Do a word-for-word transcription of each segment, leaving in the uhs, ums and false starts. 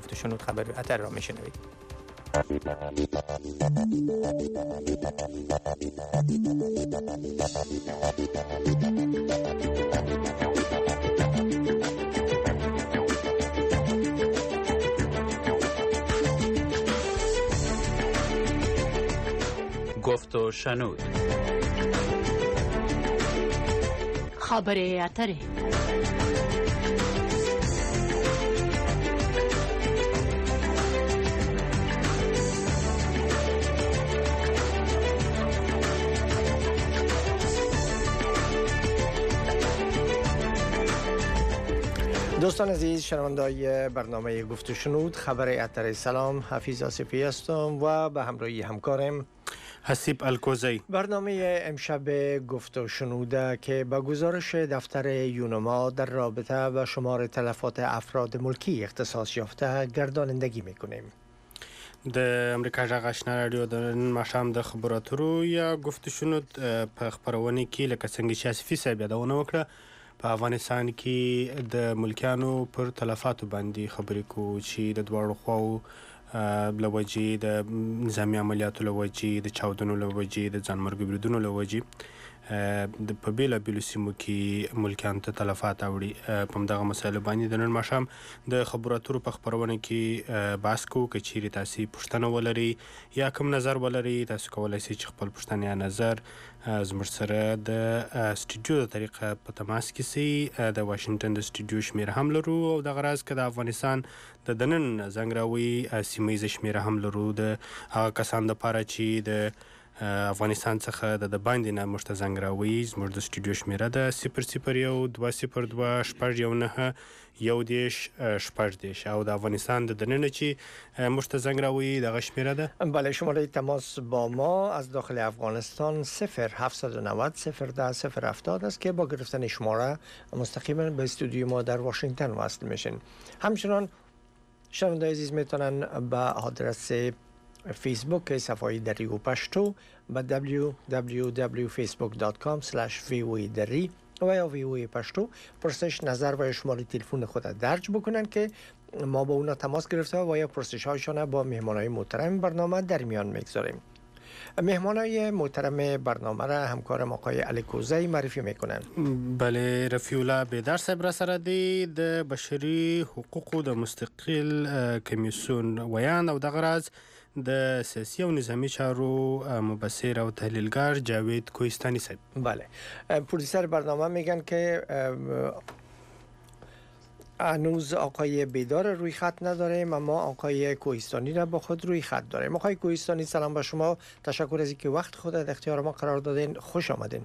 گفت و شنود خبر اتر را میشنوید. گفت و شنود خبر اتره. دوستان عزیز، شنوندای برنامه گفت و شنود خبر اتر، سلام، حفیظ آصفی هستم و به همراهی همکارم حسیب الکوزی. برنامه امشب گفت و شنوده که با گزارش دفتر یونما در رابطه با شمار تلفات افراد ملکی اختصاص یافته گردانندگی میکنیم. د امریکا غږ آشنا رادیو د نن ماښام د خبراتو یا گفت و شنود په خبرونه کې لکه څنګه چې آصفي صاحب یادونه وکړه، په افغانستان کې د ملکیانو پر تلفاتو باندې خبرې کوو چې د دواړو خواو له وجې د نظامي عملیاتو له وجې د چاودنو له وجې د ځانمرګي بریدونو له وجې د په بېلابېلو سیمو کې ملکیانو ته تلفات اوړي. په همدغه مسایلو باندې د نن ماښام د خبرو اترو په خپرونه کې بحث کوو. که چیرې تاسې پوښتنه ولرئ یا کوم نظر ولرئ، تاسو کولی شئ چې خپل پوښتنه یا نظر زموږ سره د سټوډیو د طریقه په تماس کې سئ. د واشنګټن د سټوډیو شمېره هم لرو او دغه راز که د افغانستان د دننه زنګ راوي سیمه ییزه شمېره هم لرو د هغه کسانو دپاره چې د افغانستان څخه د د باندې نه موږ ته زنګ راوي. زموږ د سټوډیو شمېره ده صفر صفر یو دوه صفر دوه شپږ یو نهه یو دېرش شپږ دېرش او د افغانستان د دننه چې موږ ته زنګ راوي دغه شمېره ده. بله، شماره تماس با ما از داخل افغانستان صفر هفتصد و نود صفر ده صفر هفتاد است که با گرفتن شماره مستقیما به استودیو ما در واشنگتن وصل میشن. همچنان شنوندگان عزیز میتونن به آدرس فیسبوک صفحه دری و پشتو به دبلیو دبلیو دبلیو فیسبوک دات کام اسلش وی او ای دری و یا وی او ای پشتو پرسش، نظر و شماره تلفن خود درج بکنن که ما با اونا تماس گرفته و یا پرسش هایشان با مهمانای محترم برنامه در میان میگذاریم. مهمانای محترم برنامه را همکارم آقای الکوزی معرفی میکنن. بله، رفیع الله بیدار صاحب را سره دی، د بشري حقوقو د مستقل کمیسیون ویان او دغه راز د سیاسي او نظامی چارو مبصر او تحلیلگر جاوید کوهستانی صاحب. بله، پرودیسر برنامه میگن که هنوز آقای بیدار روی خط نداریم، اما آقای کوهستانی را با خود روی خط داریم. آقای کوهستانی سلام با شما، تشکر از اینکه وقت خود در اختیار ما قرار دادین، خوش آمدین.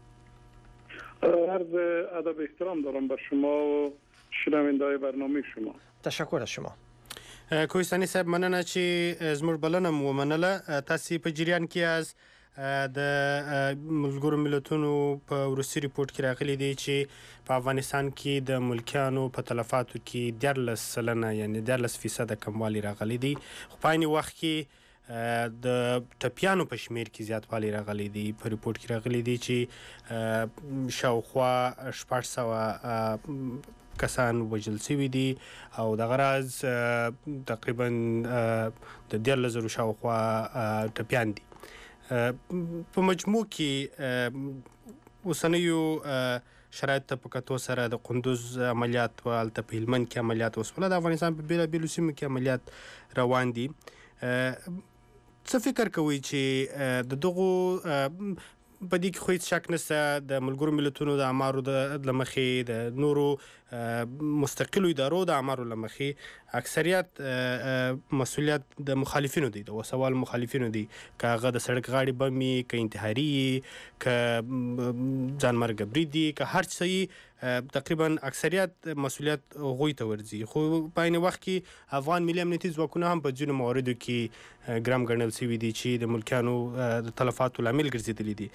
عرض ادب احترام دارم بر شما و شنونده‌های برنامه شما. تشکر از شما. کوهستانی صاحب، مننه چې زموږ بلنه مو ومنله. تاسې په جریان کې از د ملګرو ملتونو په وروستي ریپورټ کې راغلی دی چې په افغانستان کې د ملکیانو په تلفاتو کې دیارلس سلنه یعنې دیارلس فیصده کموالی راغلی دی، خو په عین وخت کې د ټپیانو په شمیر کې زیاتوالی راغلی دی. په ریپورټ کې راغلی دی چې شاوخوا شپږ سوه کسان وژل شوي دي او دغه راز تقریبا د دیارلس زرو شاوخوا ټپیان دي. په مجموع کې اوسنیو شرایطو ته په کتو سره د قندوز عملیات و هلته په هلمند کې عملیات وسوله، د افغانستان په بېلابېلو سیمو کې عملیات روان دي. څه فکر کوئ چې د دغو په دې کې خو هېڅ شک نشته د ملګرو ملتونو د اعمارو له مخې د نورو مستقلو ادارو د اعمارو له مخې اکثریت مسؤلیت د مخالفینو دی، د وسوال مخالفینو دی، که هغه د سړک غاړې بم وي، که انتحاري وي، که ځانمرګه برید وي، که هر څه وي، تقریبا اکثریت مسؤلیت هغوی ته ورځي. خو په عین وخت کې افغان ملي امنیتي ځواکونه هم په ځینو مواردو کې ګرم ګڼل شوي دي چې د ملکیانو د تلفاتو لامل ګرځېدلي دي.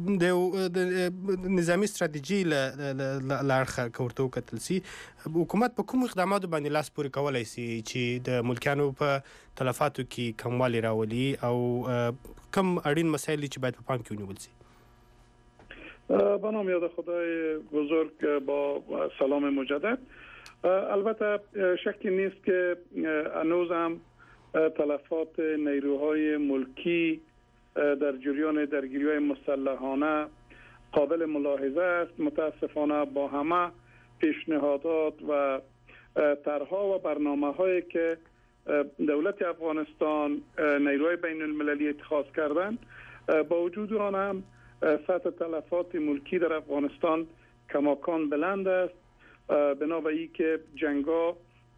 د نظامي ستراتیژي له اړخه که ورته وکتل سي، حکومت په کومو اقداماتو باندې لاس پورې کولی سي چې د ملکیانو په تلفاتو کې کموالی راولي او کم اړین مسایل چې باید په پام کې ونیول سي؟ به نام یاد خدای بزرگ با سلام مجدد. البته شکی نیست که هنوز هم تلفات نیروهای ملکی در جریان درگیری‌های مسلحانه قابل ملاحظه است. متاسفانه با همه پیشنهادات و طرح‌ها و برنامه‌هایی که دولت افغانستان نیروهای بین المللی اتخاذ کردن، با وجود آن هم سطح تلفات ملکی در افغانستان کماکان بلند است، بنابراین که جنگ‌ها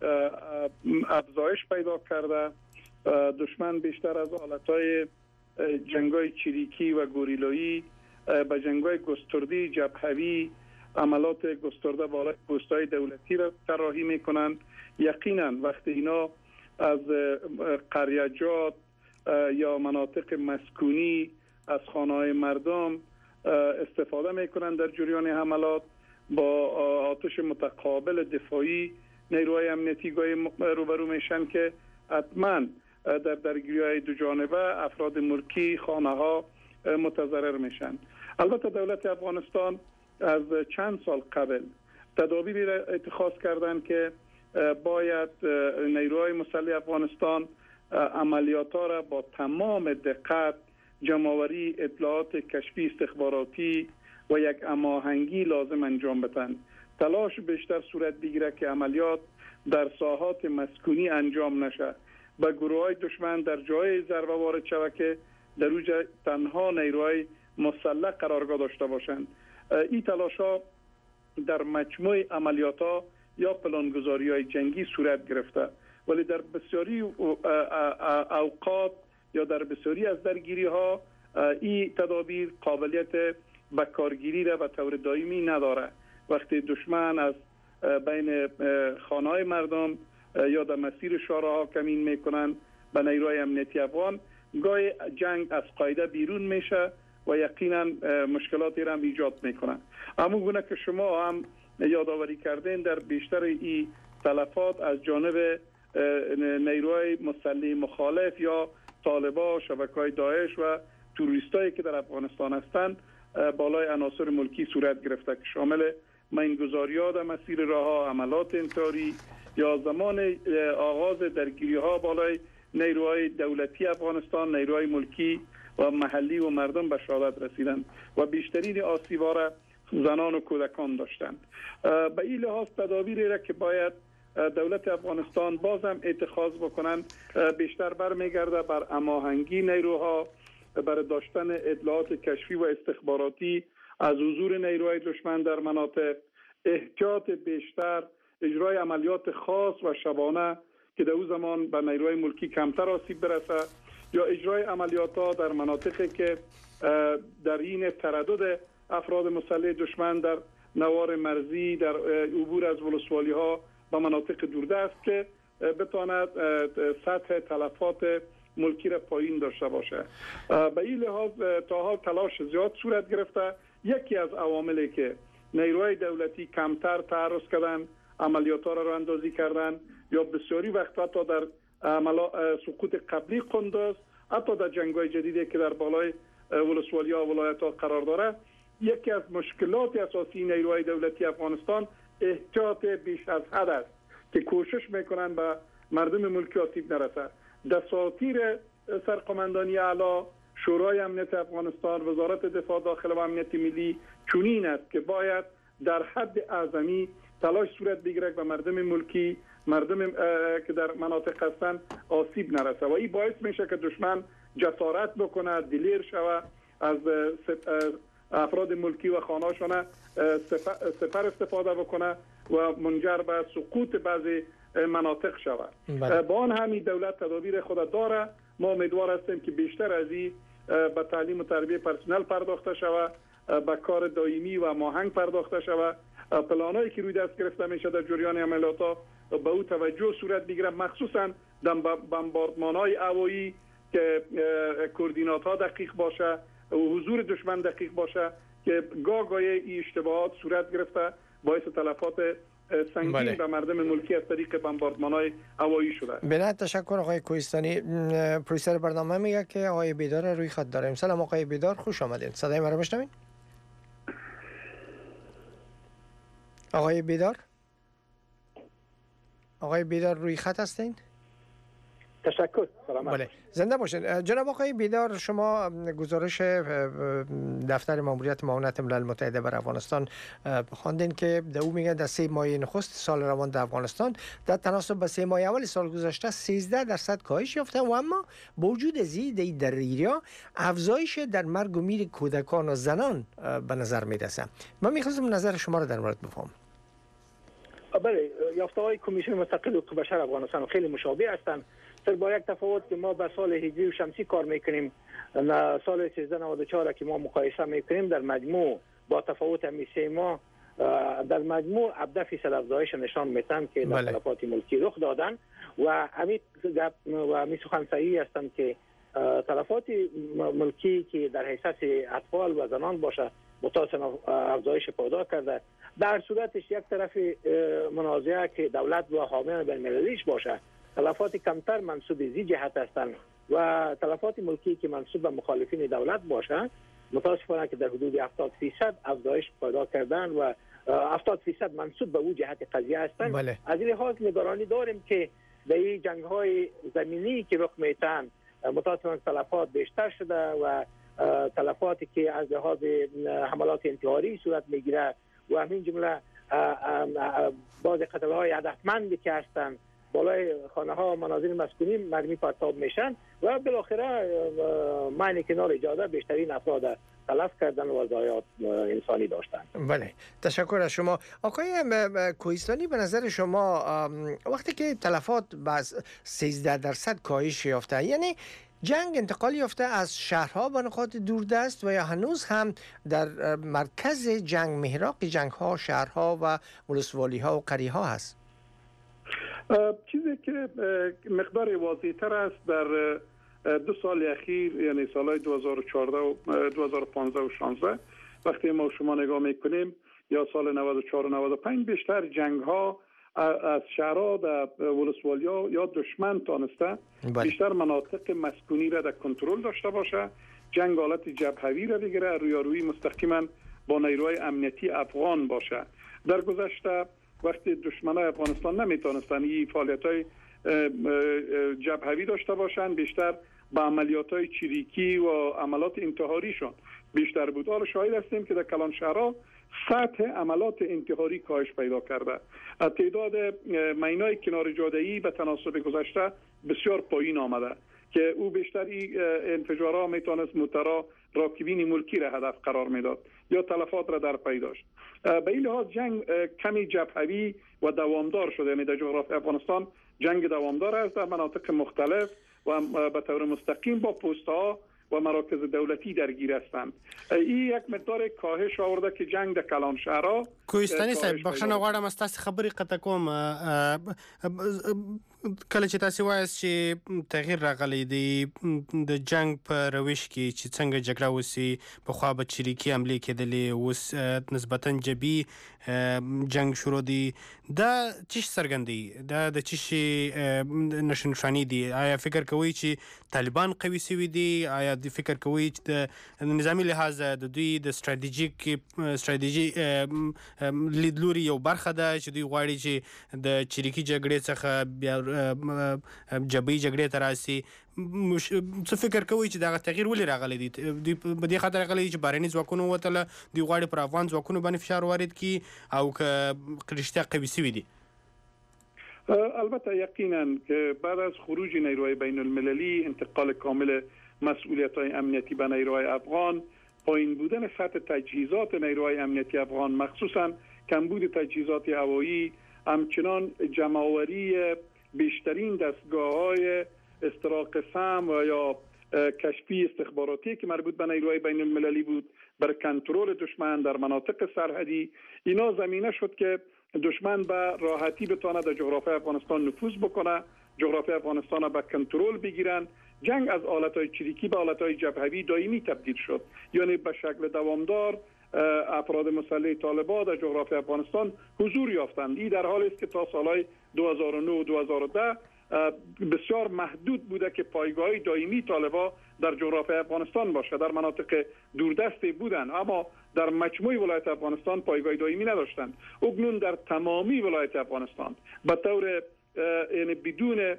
افزایش پیدا کرده. دشمن بیشتر از حالتهای جنگ‌های چریکی و گوریلایی به جنگ‌های گسترده جبهوی، عملات گسترده بالای پست‌های دولتی را طراحی می‌کنند. یقینا وقتی اینا از قریه‌جات یا مناطق مسکونی از خانه‌های مردم استفاده می‌کنند در جریان حملات، با آتش متقابل دفاعی نیروهای امنیتی گاهی روبرو میشن که حتما در درگیری‌های دو جانبه افراد ملکی، خانه‌ها متضرر میشن. البته دولت افغانستان از چند سال قبل تدابیری را اتخاذ کردند که باید نیروهای مسلح افغانستان عملیات‌ها را با تمام دقت، جمع‌آوری اطلاعات کشفی استخباراتی و یک هماهنگی لازم انجام بدن. تلاش بیشتر صورت بگیره که عملیات در ساحات مسکونی انجام نشه، با گروه‌های دشمن در جای ضربه وارد شود که در اوجا تنها نیروهای مسلح قرارگاه داشته باشند. این تلاش‌ها در مجموع عملیات‌ها یا پلانگذاری‌های جنگی صورت گرفته، ولی در بسیاری اوقات یا در بسیاری از درگیری‌ها این تدابیر قابلیت به کارگیری را به طور دائمی نداره. وقتی دشمن از بین خانه‌های مردم یا در مسیر شهرها کمین میکنن به نیروهای امنیتی افغان، گاهی جنگ از قاعده بیرون میشه و یقینا مشکلاتی را ایجاد میکنن. اما گونه که شما هم یادآوری کردین، در بیشتر این تلفات از جانب نیروهای مسلح مخالف یا طالبان، شبکه‌های داعش و توریستایی که در افغانستان هستند بالای عناصر ملکی صورت گرفته که شامل مینگذاری‌ها در مسیر راه‌ها، عملات انتحاری یا زمان آغاز درگیری‌ها بالای نیروهای دولتی افغانستان، نیروهای ملکی و محلی و مردم به شهادت رسیدند و بیشترین آسیب‌ها را زنان و کودکان داشتند. به این لحاظ تدابیری را که باید دولت افغانستان بازم اتخاذ بکنند بیشتر برمیگرده بر هماهنگی نیروها، برای داشتن اطلاعات کشفی و استخباراتی از حضور نیروهای دشمن در مناطق، احتیاط بیشتر، اجرای عملیات خاص و شبانه که در اون زمان به نیروهای ملکی کمتر آسیب برسه، یا اجرای عملیات ها در مناطقی که در این تردد افراد مسلح دشمن در نوار مرزی، در عبور از ولسوالی ها و مناطق دوردست که بتواند سطح تلفات ملکی را پایین داشته باشه. به این لحاظ تا حال تلاش زیاد صورت گرفته. یکی از عواملی که نیروهای دولتی کمتر تعرض کردن، عملیات ها را راه اندازی کردن یا بسیاری وقت حتی در سقوط قبلی قندوز، حتی در جنگ‌های جدیدی که در بالای ولسوالی ها و ولایت ها قرار داره، یکی از مشکلات اساسی نیروهای دولتی افغانستان احتیاط بیش از حد است که کوشش میکنن به مردم ملکی آسیب نرسه. دساتیر سرقماندانی اعلی، شورای امنیت افغانستان، وزارت دفاع داخل و امنیت ملی چنین است که باید در حد اعظمی تلاش صورت بگیره به مردم ملکی، مردم که در مناطق هستند آسیب نرسه و این باعث میشه که دشمن جسارت بکنه، دلیر شوه، از افراد ملکی و خانه‌شان سپر استفاده بکنه و منجر به سقوط بعضی مناطق شود. با آن همین دولت تدابیر خود داره. ما امیدوار هستیم که بیشتر از این به تعلیم و تربیت پرسنل پرداخته شود، به کار دائمی و هماهنگ پرداخته شود. پلانایی که روی دست گرفته میشه در جریان عملیات به او توجه صورت بگیره، مخصوصا در بمباردمان‌های هوایی که کوردینات ها دقیق باشه و حضور دشمن دقیق باشه که گاه گاهی این اشتباهات صورت گرفته باعث تلفات سنگین بله. به مردم ملکی از طریق بمباردمان‌های هوایی شده. بنایت تشکر آقای کوهستانی. پرویسر برنامه میگه که آقای بیدار روی خط داریم. سلام آقای بیدار، خوش آمدید. صدای ما رو میشنوید؟ آقای بیدار؟ آقای بیدار روی خط هستین؟ تشکر. سلامت. بله زنده باشین. جناب آقای بیدار، شما گزارش دفتر ماموریت معاونت ملل متحد بر افغانستان خواندین که در او میگه در سه ماه نخست سال روان در افغانستان در تناسب با سه ماه اول سال گذشته سیزده درصد کاهش یافته و اما با وجود زی در ایریا افزایش در مرگ و میر کودکان و زنان به نظر میرسه. من میخواستم نظر شما رو در مورد بفهم. بله، یافته‌های کمیسیون مستقل حقوق بشر افغانستان خیلی مشابه هستند. صرف با یک تفاوت که ما به سال هجری و شمسی کار میکنیم، سال سیزده نود و چهار که ما مقایسه میکنیم، در مجموع با تفاوت همی سه ماه در مجموع هفده فیصد افزایش نشان میتن که در تلفات ملکی رخ دادن و همین و همین سخن صحیح هستند که تلفات ملکی که در حیثیت اطفال و زنان باشه متاسفانه افزایش پیدا کرده. در صورتش یک طرف منازعه که دولت و حامیان بین‌المللیش باشه تلفات کمتر منسوب زی جهت هستند و تلفات ملکی که منسوب به مخالفین دولت باشه متاسفانه که در حدود هفتاد فیصد افزایش پیدا کردن و هفتاد فیصد منسوب به اون جهت قضیه هستند. بله. از این لحاظ نگرانی داریم که در این جنگ های زمینی که رخ میتن متاسفانه تلفات بیشتر شده و تلفاتی که از لحاظ حملات انتحاری صورت میگیره و همین جمله بعض قتل های هدفمندی که هستند بالای خانه ها و منازل مسکونی مرمی پرتاب میشن و بالاخره معنی کنار اجازه بیشترین افراد تلف کردن و ضایعات انسانی داشتن. بله، تشکر از شما. آقای کوهستانی، به نظر شما وقتی که تلفات باز سیزده درصد کاهش یافته، یعنی جنگ انتقال یافته از شهرها به نقاط دوردست و یا هنوز هم در مرکز جنگ، محراق جنگ ها، شهرها و ولسوالی ها و قریه ها هست؟ چیزی که مقدار واضح تر است در دو سال اخیر، یعنی سالهای دو هزار و چهارده و دو هزار و پانزده و شانزده وقتی ما شما نگاه میکنیم، یا سال نود و چهار و نود و پنج بیشتر جنگ ها از شهرها در ولسوالی ها یا دشمن تانسته بیشتر مناطق مسکونی را در کنترل داشته باشه، جنگ حالت جبهوی را بگیره، رویارویی مستقیما با نیروهای امنیتی افغان باشه. در گذشته وقتی دشمنای افغانستان نمیتونستن این فعالیت‌های جبهوی داشته باشن، بیشتر با عملیات‌های چریکی و عملات انتحاریشون بیشتر بود. حالا شاهد هستیم که در کلان شهرها سطح عملات انتحاری کاهش پیدا کرده. تعداد مینای کنار جاده‌ای به تناسب گذشته بسیار پایین آمده که او بیشتر این انفجارها میتونست موترها راکبین ملکی را هدف قرار میداد یا تلفات را در پی داشت. به این لحاظ جنگ کمی جبهوی و دوامدار شده، یعنی در جغرافیای افغانستان جنگ دوامدار است در مناطق مختلف و به طور مستقیم با پست‌ها و مراکز دولتی درگیر هستند. این یک مقدار کاهش آورده که جنگ در کلان شهرها. کوهستانی صاحب، بخښنه غواړم از تاسو خبرې قطع کوم. کله چې تاسو وایاست چې تغییر راغلی دی د جنگ په روش کې چې څنګه جګړه وسی، پخوا به چریکي حملې کېدلې، اوس نسبتا جبي جنگ شروع دی. دا چی څرګندوي؟ دا د چی نشو نښانې دي؟ آیا فکر کوئ چې طالبان قوي سوي دي؟ آیا د فکر کوئ چې د نظامی لحاظ د دوی د ستراتیژیک ستراتیژي لیدلوري یو برخه ده چې دوی غواړي چې د چریکي جګړې څخه بیا جبهي جګړې ته راسي؟ څه فکر کوئ چې دا تغییر ولې راغلی دی؟ دوی په دې خاطر راغلی چې بهرني ځواکونه وتله، دوی غواړي پر افغان ځواکونو باندې فشار وارد کړي او که رښتیا قوي سوي دي؟ البته یقینا که بعد از خروج نیروهای بین المللی، انتقال کامل مسئولیت‌های امنیتی به نیروهای افغان، پایین بودن سطح تجهیزات نیروهای امنیتی افغان، مخصوصا کمبود تجهیزات هوایی، همچنان جمع‌آوری بیشترین دستگاه‌های استراق سم و یا کشفی استخباراتی که مربوط به نیروهای بین المللی بود بر کنترل دشمن در مناطق سرحدی، اینا زمینه شد که دشمن به راحتی بتونه در جغرافیای افغانستان نفوذ بکنه، جغرافیای افغانستان را به کنترل بگیرن. جنگ از حالتهای چریکی به حالتهای جبهوی دائمی تبدیل شد، یعنی به شکل دوامدار افراد مسلح طالبان در جغرافیای افغانستان حضور یافتند. این در حالی است که تا سالهای دو هزار و نه و دو هزار و ده بسیار محدود بوده که پایگاه دائمی طالبان در جغرافیای افغانستان باشه. در مناطق دوردستی بودند اما در مجموع ولایت افغانستان پایگاه دائمی نداشتند. اکنون در تمامی ولایت افغانستان به طور یعنی بدون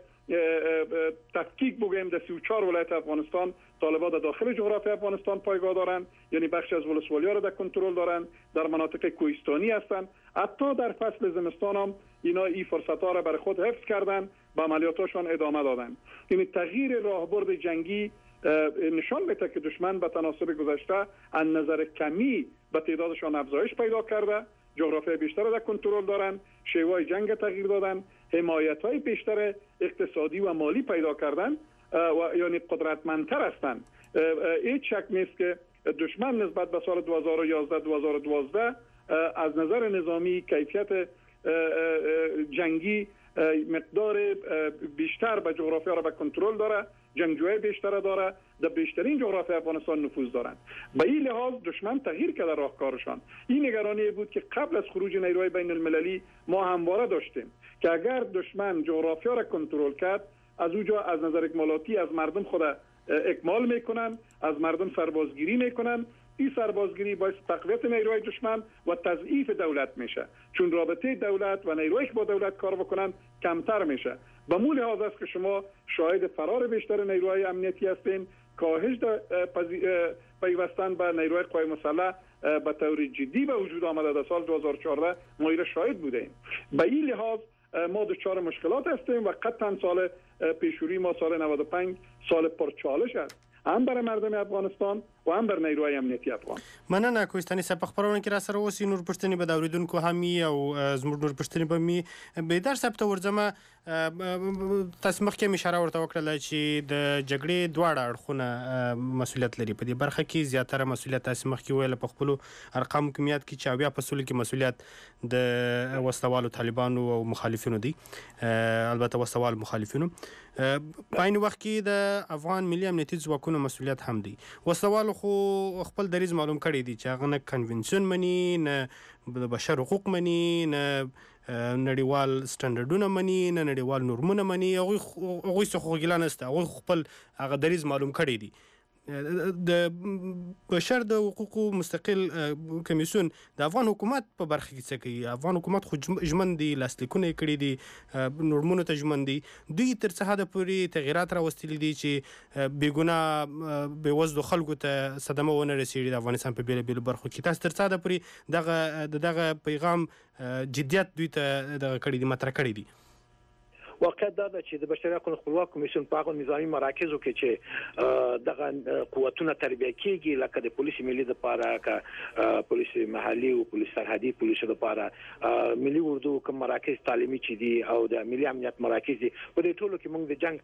تفکیک بگویم در سی و چهار ولایت افغانستان طالبان در داخل جغرافی افغانستان پایگاه دارند، یعنی بخش از ولسوالی‌ها را در کنترل دارند، در مناطق کوهستانی هستند. حتی در فصل زمستان هم اینا این فرصت‌ها را برای خود حفظ کردند، به عملیاتشان ادامه دادند. یعنی تغییر راهبرد جنگی نشان میده که دشمن به تناسب گذشته از نظر کمی به تعدادشان افزایش پیدا کرده، جغرافیای بیشتر را در کنترل دارند، شیوه جنگ تغییر دادن، حمایت‌های بیشتر اقتصادی و مالی پیدا کردن و یعنی قدرتمندتر هستند. هیچ شک نیست که دشمن نسبت به سال دو هزار و یازده دو هزار و دوازده از نظر نظامی کیفیت جنگی مقدار بیشتر به جغرافیا را به کنترل داره، جنگجوی بیشتر داره، در بیشترین جغرافی افغانستان نفوذ دارند. به این لحاظ دشمن تغییر کرده راهکارشان. این نگرانی بود که قبل از خروج نیروهای بین المللی ما همواره داشتیم که اگر دشمن جغرافیا را کنترل کرد، از اونجا از نظر اکمالاتی از مردم خود اکمال میکنن، از مردم سربازگیری میکنن. این سربازگیری باعث تقویت نیروهای دشمن و تضعیف دولت میشه، چون رابطه دولت و نیروهایی که با دولت کار بکنن کمتر میشه. به مول لحاظ است که شما شاهد فرار بیشتر نیروهای امنیتی هستین، کاهش پیوستن به نیروهای قوای مسلح به طور جدی به وجود آمده. در سال دو هزار و چهارده ما ایره شاهد بودیم. به این لحاظ ما دچار مشکلات هستیم و قطعا سال پیشروی ما سال نود و پنج سال پرچالش است، هم برای مردم افغانستان و هم بر نیروهای امنیتي افغان. مننه کوهستاني صاحب، په خبرونه کې را سره اوسئ. نور پوښتنې به د اورېدونکو هم وي او زموږ نور پوښتنې به مې بیدار صاحب ته ورځمه. تاسو مخکې هم اشاره ورته وکړله چې د جګړې دواړه اړخونه مسؤلیت لري. په دې برخه کې زیاتره مسؤلیت تاسو مخکې ویله په خپلو ارقامو کې میاد کې چې اویا په سلو کې مسؤلیت د وسلوالو طالبانو او مخالفینو دی، البته وسلوال مخالفینو. په عین وخت کې د افغان ملي امنیتي ځواکونو مسؤلیت هم دی. وسلوالو خو خپل دریځ معلوم کړی دی چې هغه نه کنونشن مني، نه د بشر حقوق مني، نه نړیوال سټنډرډونه مني، نه نړیوال نورمونه مني. هغوی هغوی څه خو ګیله نشته، هغوی خپل هغه دریځ معلوم کړی دی. د بشر د حقوقو مستقل کمیسیون د افغان حکومت په برخه کې څه کوي؟ افغان حکومت خو ژمن دی، لاسلیکونه یې کړي دي، نورمونو ته ژمن دی. دوی تر څه حده پورې تغیرات راوستلي دي چې بېګناه بېوزلو خلکو ته صدمه ونه رسېږي د افغانستان په بېلابېلو برخو کې. تاسو تر څه حده پورې دغه د دغه پیغام جدیت دوی ته دغه کړي دي، مطرح کړي دي؟ واقعیت دا ده چې د بشري حقوقو خپلواک کمیسیون په هغه نظامي مراکزو کې چې دغه قوتونه تربیه کیږي، لکه د پولیس ملي د پاره، که پولیس محلي او پولیس سرحدي پولیس د پاره، ملي اردو کوم مراکز تعلیمي چې دي او د ملي امنیت مراکز دي، په دې ټولو کې موږ د جنگ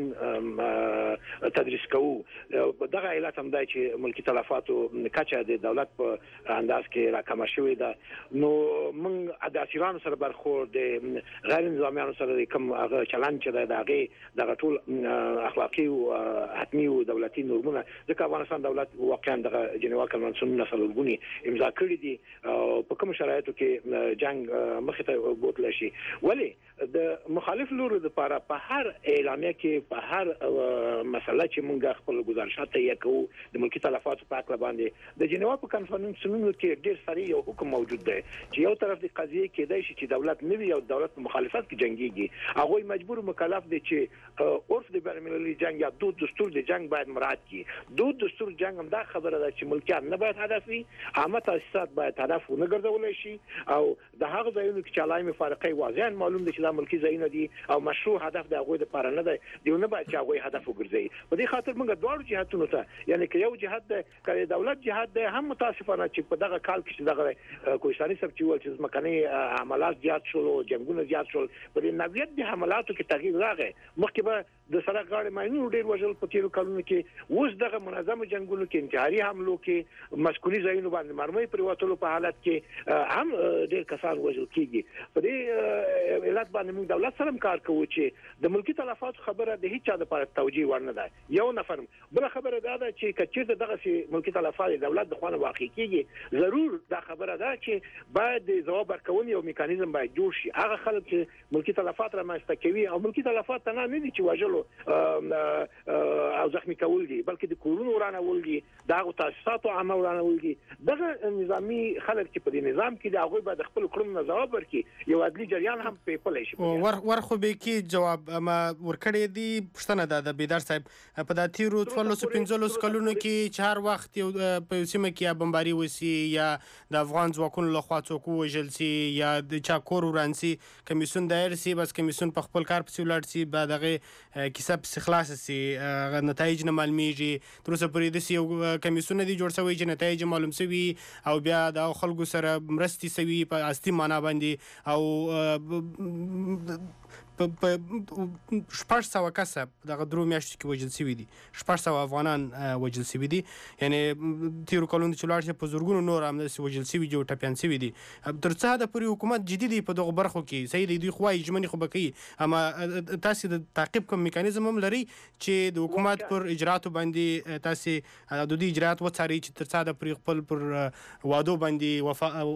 قوانین تدریس کوو. دغه علت هم دی چې ملکی تلفاتو کچه د دولت په انداز کې راکمه شوې ده. نو موږ د اسیرانو سره برخورد، د غیر نظامیانو سره کوم هغه چلند چې د هغې دغه ټول اخلاقي او حتمي او دولتي نورمونه، ځکه افغانستان دولت واقعا دغه جنیوا کنوانسیونونه سلورګونی امضا کړي دي په کوم شرایطو کې جنگ مخې ته بوتلی شي. ولې د مخالف لورو لپاره په هر اعلامیه کې، په هر مسله چې موږ خپل ګزارشات تهیه کوو د ملکي تلفاتو په اړه باندې، د جنیوا په کنفرانسونو کې ډېر سریع یو حکم موجود دی چې یو طرف د قضیې کېدای شي چې دولت نه وي او دولت په مخالفت کې جنګيږي، هغوی مجبور مکلف دي چې عرف د بین المللي جنگ یا دود دستور د جنگ باید مراعات کړي. دود دستور جنگ هم دا خبره ده چې ملکیت نه باید هدف وي، عامه تاسیسات باید هدف ونه ګرځولی شي، او د هغه ځایونو کې چې علایمې فارقې واضحا معلوم دي چې دا ملکي ځایونه دي او مشروع هدف د هغوی دپاره نه دی، دیو نه باید چې هغوی هدف وګرځوي. په دې خاطر موږ دواړو جهتونو ته، یعنې که یو جهت دی، که د دولت جهت دی، هم متاسفانه چې په دغه کال کې چې دغه کوهستاني صاحب چې وویل چې ځمکني حملات زیات شول او جنګونه زیات شول، په دې نوعیت د حملاتو کې تغییر راغی. مخکې به د سړک غاړې ماینونو ډېر وژل په تېرو کلونو کې، اوس دغه منظمو جنګونو کې، انتحاري حملو کې، مسکوني ځایونو باندې مرمۍ پرېوتلو په حالت کې هم ډېر کسان وژل کېږي. په دې علت باندې موږ دولت سره هم کار کوو چې د ملکي تلفاتو خبره د هېچ چا دپاره توجیه وړ نه ده. یو نفر. بله خبره دا ده چې که چېرته دغسې ملکي تلفات د دولت د خوا نه واقع کېږي، ضرور دا خبره ده چې باید د ځواب ورکونې یو میکانیزم باید جوړ شي. هغه خلک چې ملکي تلفات رامنځته کوي، او ملکي تلفات ته نه دي چې وژل کول او زخمی کول دي بلکې د کورونو ورانول دي دغه تاسیسات عامه ورانول دي دغه نظامی خلک چې په دې نظام کې د هغه به د خپل کړنو جواب ورکړي یو عدلي جریان هم په پلی شي ور ورخو به کې جواب ما ورکړې دي پښتنه ده د بیدار صاحب په د تیرو څوارلسو پنځلسو کلونو کې چې هر وخت یو په سیمه کې بمباري وسی یا د افغان ځواکونو لخوا څوک وژل سي یا د چا کور ورانسي کمیسیون دایر سي بس کمیسیون په خپل کار پسې ولاړ سي بعد هغه کیسه پسې خلاص سي نتایج نه معلومیږي تر اوسه پورې د یو کمیسیون دی جوړ شوی چې نتایج معلوم سوي او بیا د خلکو سره مرستي سوي په اصلي معنا باندې او په شپږ سوه کسه دغه درو میاشتو کې وژل شوي دي شپږ سوه افغانان وژل شوي دي یعنی تیرو کلونو چې لاړ شي په زرګونو نور همداسې وژل شوي دي او ټپیان شوي دي تر څه حده پورې حکومت جدي دی په دغو برخو کې صحیح دی دوی خو وایي ژمنې خو به کوي اما تاسې د تعقیب کوم میکانیزم هم لري چې د حکومت پر اجراتو باندې تاسې حدودي اجرات وڅارئ چې تر څه حده پورې خپل پر وعدو باندې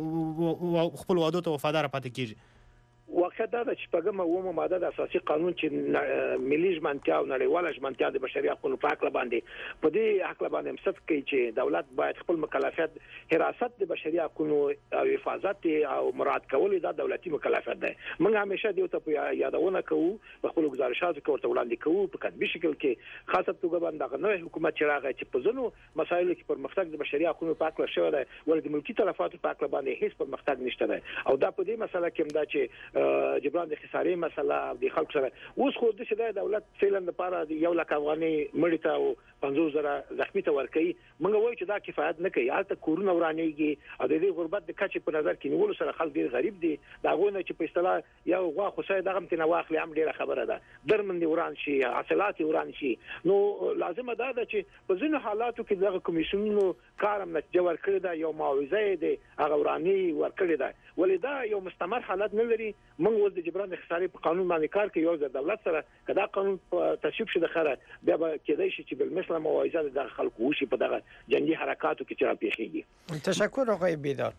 وفا خپل وعدو ته وفادار پاتې کېږي واقع دا چې په کومه ومه ماده د اساسي قانون چې ملي ژمنتیا او نړیواله ژمنتیا د بشري حقوقو په حق باندې په دې حق باندې مصف کوي چې دولت باید خپل مکلفیت حراست د بشري حقوقو او حفاظت او مراعات کول دا دولتي مکلفیت ده موږ همیشه دیو ته یادونه کوو په خپل گزارشاتو کې ورته وړاندې کوو په کتبي شکل کې خاصه توګه باندې نوې حکومت چې راغی چې په ځینو مسایلو کې پرمختګ د بشري حقوقو په حق شوی دی ولې د ملکي تلفاتو په حق باندې هیڅ پرمختګ نشته دی او دا په دې مسله کې هم دا چې جبران د خسارې مسله د خلکو سره اوس خو د شته دولت فعلا لپاره یو لک افغاني مړی ته او پنځوس زره زخمی ته ورکړي موږ وایو چې دا کفایت نه کوي حالت کورونه ورانېږي او د دې غربت د کچې په نظر کې نیول سره خلک ډیر غریب دي دا غوونه چې په اصطلاح یو غوا خو سای دغه متنه واخلې هم ډیره خبره ده درمن دي وران شي حاصلات وران شي نو لازم ده چې په ځینو حالاتو کې دغه کمیسیونونو کار هم نتیجه ورکړي ده یو معاوضه دی هغه ورانی ورکړي ده ولې دا یو مستمر حالت نه لري موږ ول د جبران خسارې په قانون باندې کار کوي یو د دولت سره کدا قانون تصویب شي د خره بیا به کېدای شي چې بل مثلا موازنه د خلکو وشي په دغه جنگي حرکاتو کې چې راپیخیږي تشکر آقای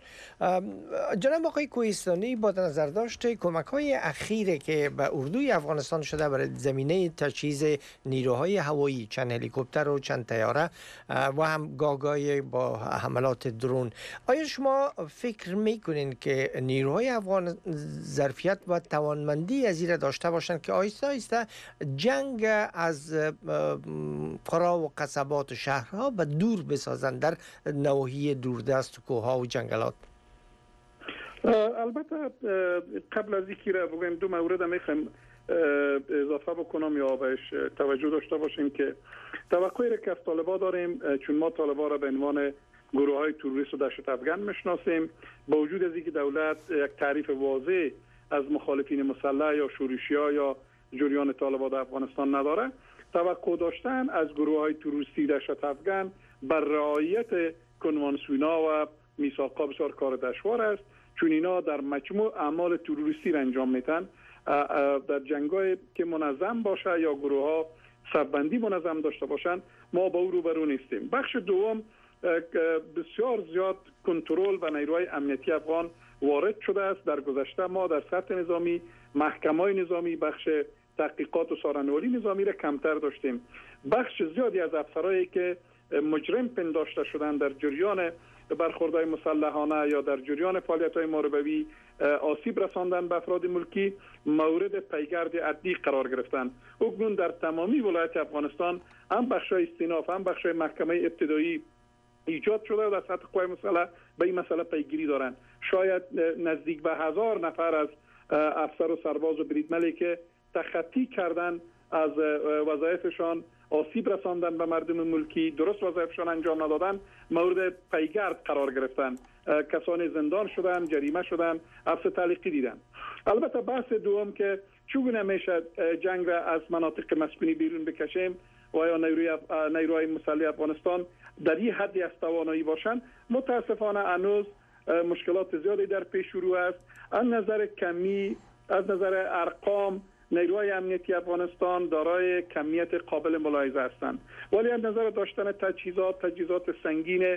بیدار جناب آقای کوهستانی با نظر داشت کمک‌های اخیری که به اردوی افغانستان شده برای زمینه تجهیز نیروهای هوایی چند هلیکوپتر و چند طیاره و هم گاگای با حملات درون آیا شما فکر می‌کنین که نیروهای افغان ظرفیت و توانمندی از این داشته باشند که آهسته آهسته جنگ از قرا و قصبات و شهرها به دور بسازند در نواحی دوردست و کوهها و جنگلات؟ البته قبل از اینکه را بگویم دو مورد میخوام اضافه بکنم یا بهش توجه داشته باشیم که توقعی را که از طالبان داریم چون ما طالبان را به عنوان گروه های تروریست و دهشت افغان میشناسیم با وجود از اینکه دولت یک تعریف واضح از مخالفین مسلح یا شورشی‌ها یا جریان طالبان در افغانستان نداره توقع داشتن از گروه های تروریستی دهشت افغان بر رعایت کنوانسیون‌ها و میثاق‌ها بسیار کار دشوار است چون اینا در مجموع اعمال تروریستی را انجام میدن در جنگ‌های که منظم باشه یا گروه‌ها صف‌بندی منظم داشته باشند ما با او روبرو نیستیم. بخش دوم بسیار زیاد کنترل و نیروهای امنیتی افغان وارد شده است. در گذشته ما در سطح نظامی محکمه‌های نظامی بخش تحقیقات و سارنوری نظامی را کمتر داشتیم. بخش زیادی از افسرهایی که مجرم پنداشته شدند در جریان برخوردهای مسلحانه یا در جریان فعالیت‌های محاربوی آسیب رساندن به افراد ملکی مورد پیگرد عدی قرار گرفتند. اکنون در تمامی ولایت افغانستان هم بخش‌های استیناف هم بخش‌های محکمه ابتدایی ایجاد شده و در سطح قوای مسلح به این مسئله پیگیری دارند. شاید نزدیک به هزار نفر از افسر و سرباز و بریدمنی که تخطی کردن از وظایفشان آسیب رساندن به مردم ملکی درست وظایفشان انجام ندادن مورد پیگرد قرار گرفتن کسانی زندان شدن جریمه شدن حبس تعلیقی دیدن. البته بحث دوم که چگونه میشه جنگ را از مناطق مسکونی بیرون بکشیم و یا نیروی نیروهای مسلح افغانستان در این حدی از توانایی باشند متاسفانه هنوز مشکلات زیادی در پیش رو است. از نظر کمی از نظر ارقام نیروهای امنیتی افغانستان دارای کمیت قابل ملاحظه هستند ولی از نظر داشتن تجهیزات تجهیزات سنگین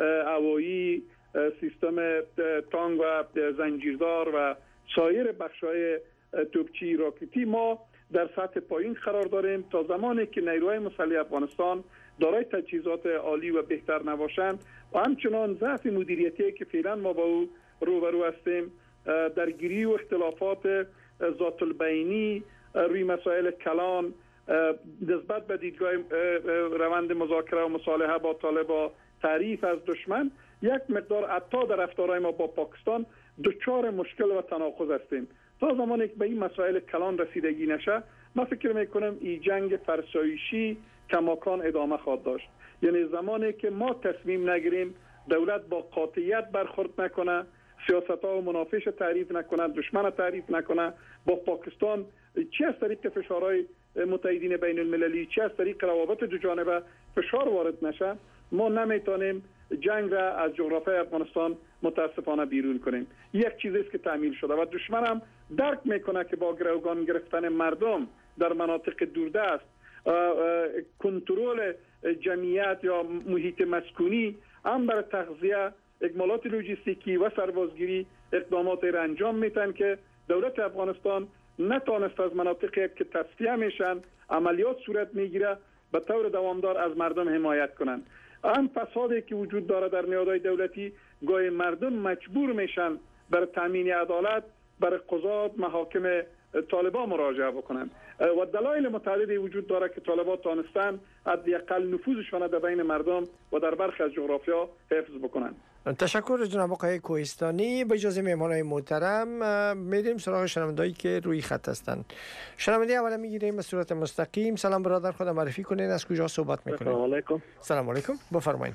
هوایی سیستم تانک و زنجیردار و سایر بخش‌های توپچی راکتی ما در سطح پایین قرار داریم. تا زمانی که نیروهای مسلح افغانستان دارای تجهیزات عالی و بهتر نباشند و همچنان ضعف مدیریتی که فعلا ما با او روبرو هستیم، درگیری و اختلافات ذات البینی روی مسائل کلان نسبت به دیدگاه روند مذاکره و مصالحه با طالبان، تعریف از دشمن، یک مقدار حتی در رفتارهای ما با پاکستان دچار مشکل و تناقض هستیم. تا زمانی که به این مسائل کلان رسیدگی نشه، من فکر میکنم این جنگ فرسایشی کماکان ادامه خواهد داشت. یعنی زمانی که ما تصمیم نگیریم، دولت با قاطعیت برخورد نکنه، سیاست‌ها و منافش تعریف نکنه، دشمن تعریف نکنه، با پاکستان چه از طریق فشارهای متحدین بین المللی، چه از طریق روابط دو جانبه فشار وارد نشه، ما نمیتونیم جنگ را از جغرافیای افغانستان متاسفانه بیرون کنیم. یک چیزی است که تعمیل شده و دشمن هم درک میکنه که با گروگان گرفتن مردم در مناطق دوردست، کنترل جمعیت یا محیط مسکونی، هم برای تغذیه، اکمالات لوجستیکی و سربازگیری اقدامات را انجام میتن که دولت افغانستان نتوانست از مناطقی که تصفیه میشن عملیات صورت میگیره به طور دوامدار از مردم حمایت کنند. هم فسادی که وجود داره در نهادهای دولتی، گاهی مردم مجبور میشن برای تامین عدالت برای قضات محاکم طالبان مراجعه بکنند و دلایل متعددی وجود داره که طالبان تانستن حداقل نفوذشان در بین مردم و در برخی از جغرافیا حفظ بکنند. تشکر جناب آقای کوهستانی. به اجازه مهمانای محترم میریم سراغ شنوندهایی که روی خط هستند. شنونده اول میگیریم به صورت مستقیم. سلام برادر، خودم معرفی کنین، از کجا صحبت میکنین؟ سلام علیکم. سلام علیکم، بفرمایید.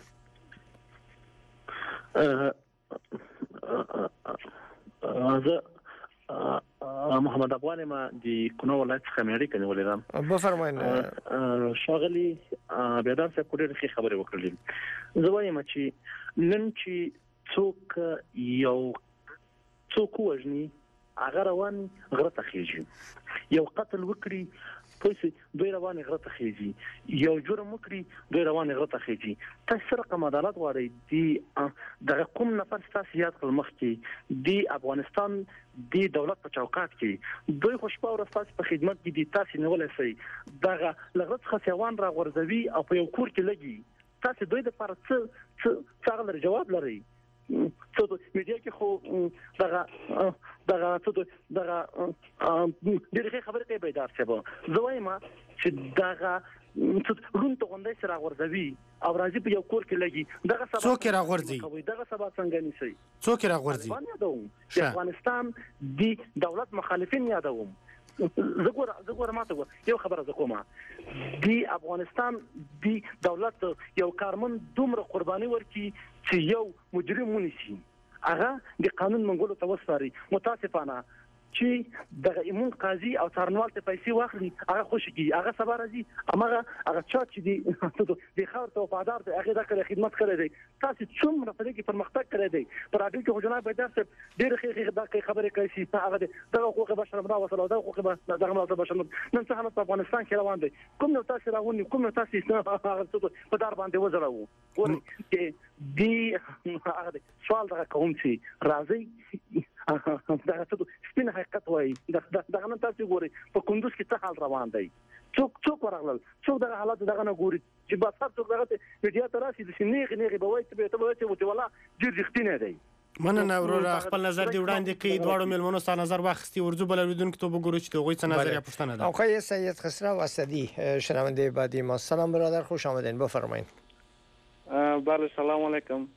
زه محمد افغان ما د کونړ ولایت څخه مېړی کني ولیدم. بفرمایئ. شاغلی بیادار صاحب کوډیر ښه خبرې وکړلې. زه وایم چې نن چې څوک یو څوک وژني هغه روان غره ته خېږي، یو قتل وکړي پوه دوی روان غره ته خېږي، یو جرم وکړي دوی روان غره ته خېږي. تاسو سره کوم عدالت غواړئ؟ دی دغه کوم نفر ستاسو یاد کړل مخکې دی افغانستان دی دولت په چوکاټ کې دوی خوشبو او ستاسو په خدمت کې دي، تاسو نیولای شئ دغه لغت څخه سیوان را غورځوي او په یو کور کې لګي، تاسو دوی د پر څه څه لري جواب لري؟ څه میډیا کې خو دغه دغه څه دغه ډېرې خبرې کوي بیدار صاحب. زه وایم چې دغه رون ته غونډې سره غورځوي او راځي په یو کور کې لګي، دغه سبا څوک را غورځي؟ دغه سبا څنګه نیسي؟ څوک را غورځي؟ د افغانستان دی دولت مخالفین یادوم. زه ګور زه ګور ماته ګور یو خبره زه کومه، دی افغانستان دی دولت یو کارمن دومره قرباني ورکړي چې یو مجرم ونیسي، هغه د قانون منګولو ته وسپاري. متاسفانه چې دغه ایمون قاضي او څارنوال ته پیسې واخلي، هغه خوشي کی، هغه سبا راځي هغه هغه چا چې دی د خاور ته وفادار دی، هغه د خدمت کړی دی. تاسو څومره په دې کې پرمختګ کړی دی؟ پر راډیو کې جناب بیدار صاحب ډېر ښه ښه خبرې کوي چې هغه دغه حقوق بشر مرا وصله دغه حقوق دغه مرا بشر نن څه حالت په افغانستان کې روان دی؟ کوم نو تاسو راغونی کوم نو تاسو په دار باندې وځړو ګورئ چې دی هغه سوال دغه کوم چې راځي دغه څه سپین حقیقت وایي. دغه نن تاسو ګورئ په کندوز کې څه حال روان دی، څوک څوک ورغلل، څوک دغه حالات دغه نه ګوري چې بس هر څوک دغه میډیا ته راشي چې نیغ نیغ به وایي ته به ته وایي والله ډېر رښتینی دی. مننه وروره، خپل نظر دی وړاندې کړئ. دواړو مېلمنو ستا نظر واخیستي، ورځو بله لیدونکو ته وګورو چې د هغوی څه نظر یا پوښتنه ده. آقای سید خسرو اسدی شنونده بعدی ما. سلام برادر، خوش آمدین، بفرمایید. بله سلام علیکم،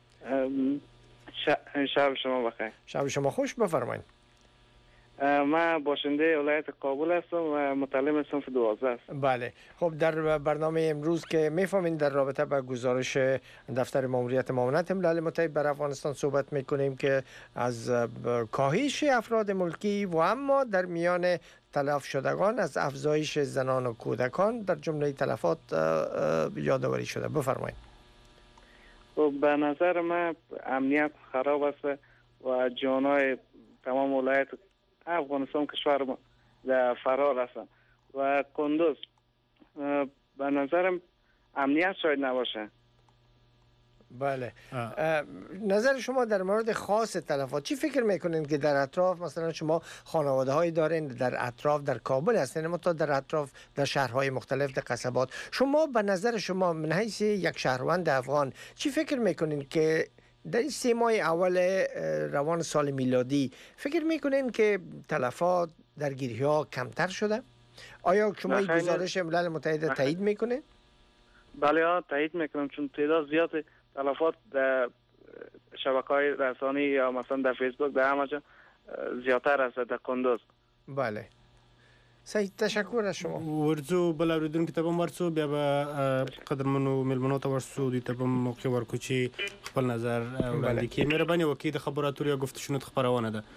شب شما بخیر. شب شما خوش، بفرمایید. من باشنده ولایت کابل هستم و متعلم صنف دوازده هستم. بله، خب در برنامه امروز که میفهمین در رابطه با گزارش دفتر ماموریت معاونت ملل متحد بر افغانستان صحبت میکنیم که از کاهش افراد ملکی و اما در میان تلف شدگان از افزایش زنان و کودکان در جمله تلفات یادآوری شده. بفرمایید. خب به نظر من امنیت خراب است و جانای تمام ولایت افغانستان کشور در فرار هستند و کندوز به نظرم امنیت شاید نباشه. بله. نظر شما در مورد خاص تلفات چی فکر میکنین که در اطراف مثلا شما خانواده هایی دارین در اطراف در کابل هستین اما تا در اطراف در شهرهای مختلف در قصبات، شما به نظر شما من حیث یک شهروند افغان چی فکر میکنین که در این سه ماه اول روان سال میلادی فکر میکنین که تلفات درگیری ها کمتر شده؟ آیا شما این گزارش ملل متحد تایید میکنین؟ بله ها تایید میکنم، چون تعداد زیاد تلفات در شبکه‌های رسانه‌ای یا مثلا در فیسبوک در همه جا زیادتر است در کندوز. بله صحیح، تشکر از شما. ورزو بل اوریدونکو ته هم ورسو، بیا به قدرمنو میلمنو ته ورسو، دوی ته هم موقع ورکو چې خپل نظر وړاندې کړي. مهرباني وکړئ د خبرو اترو یا گفتشنو خبرونه ده.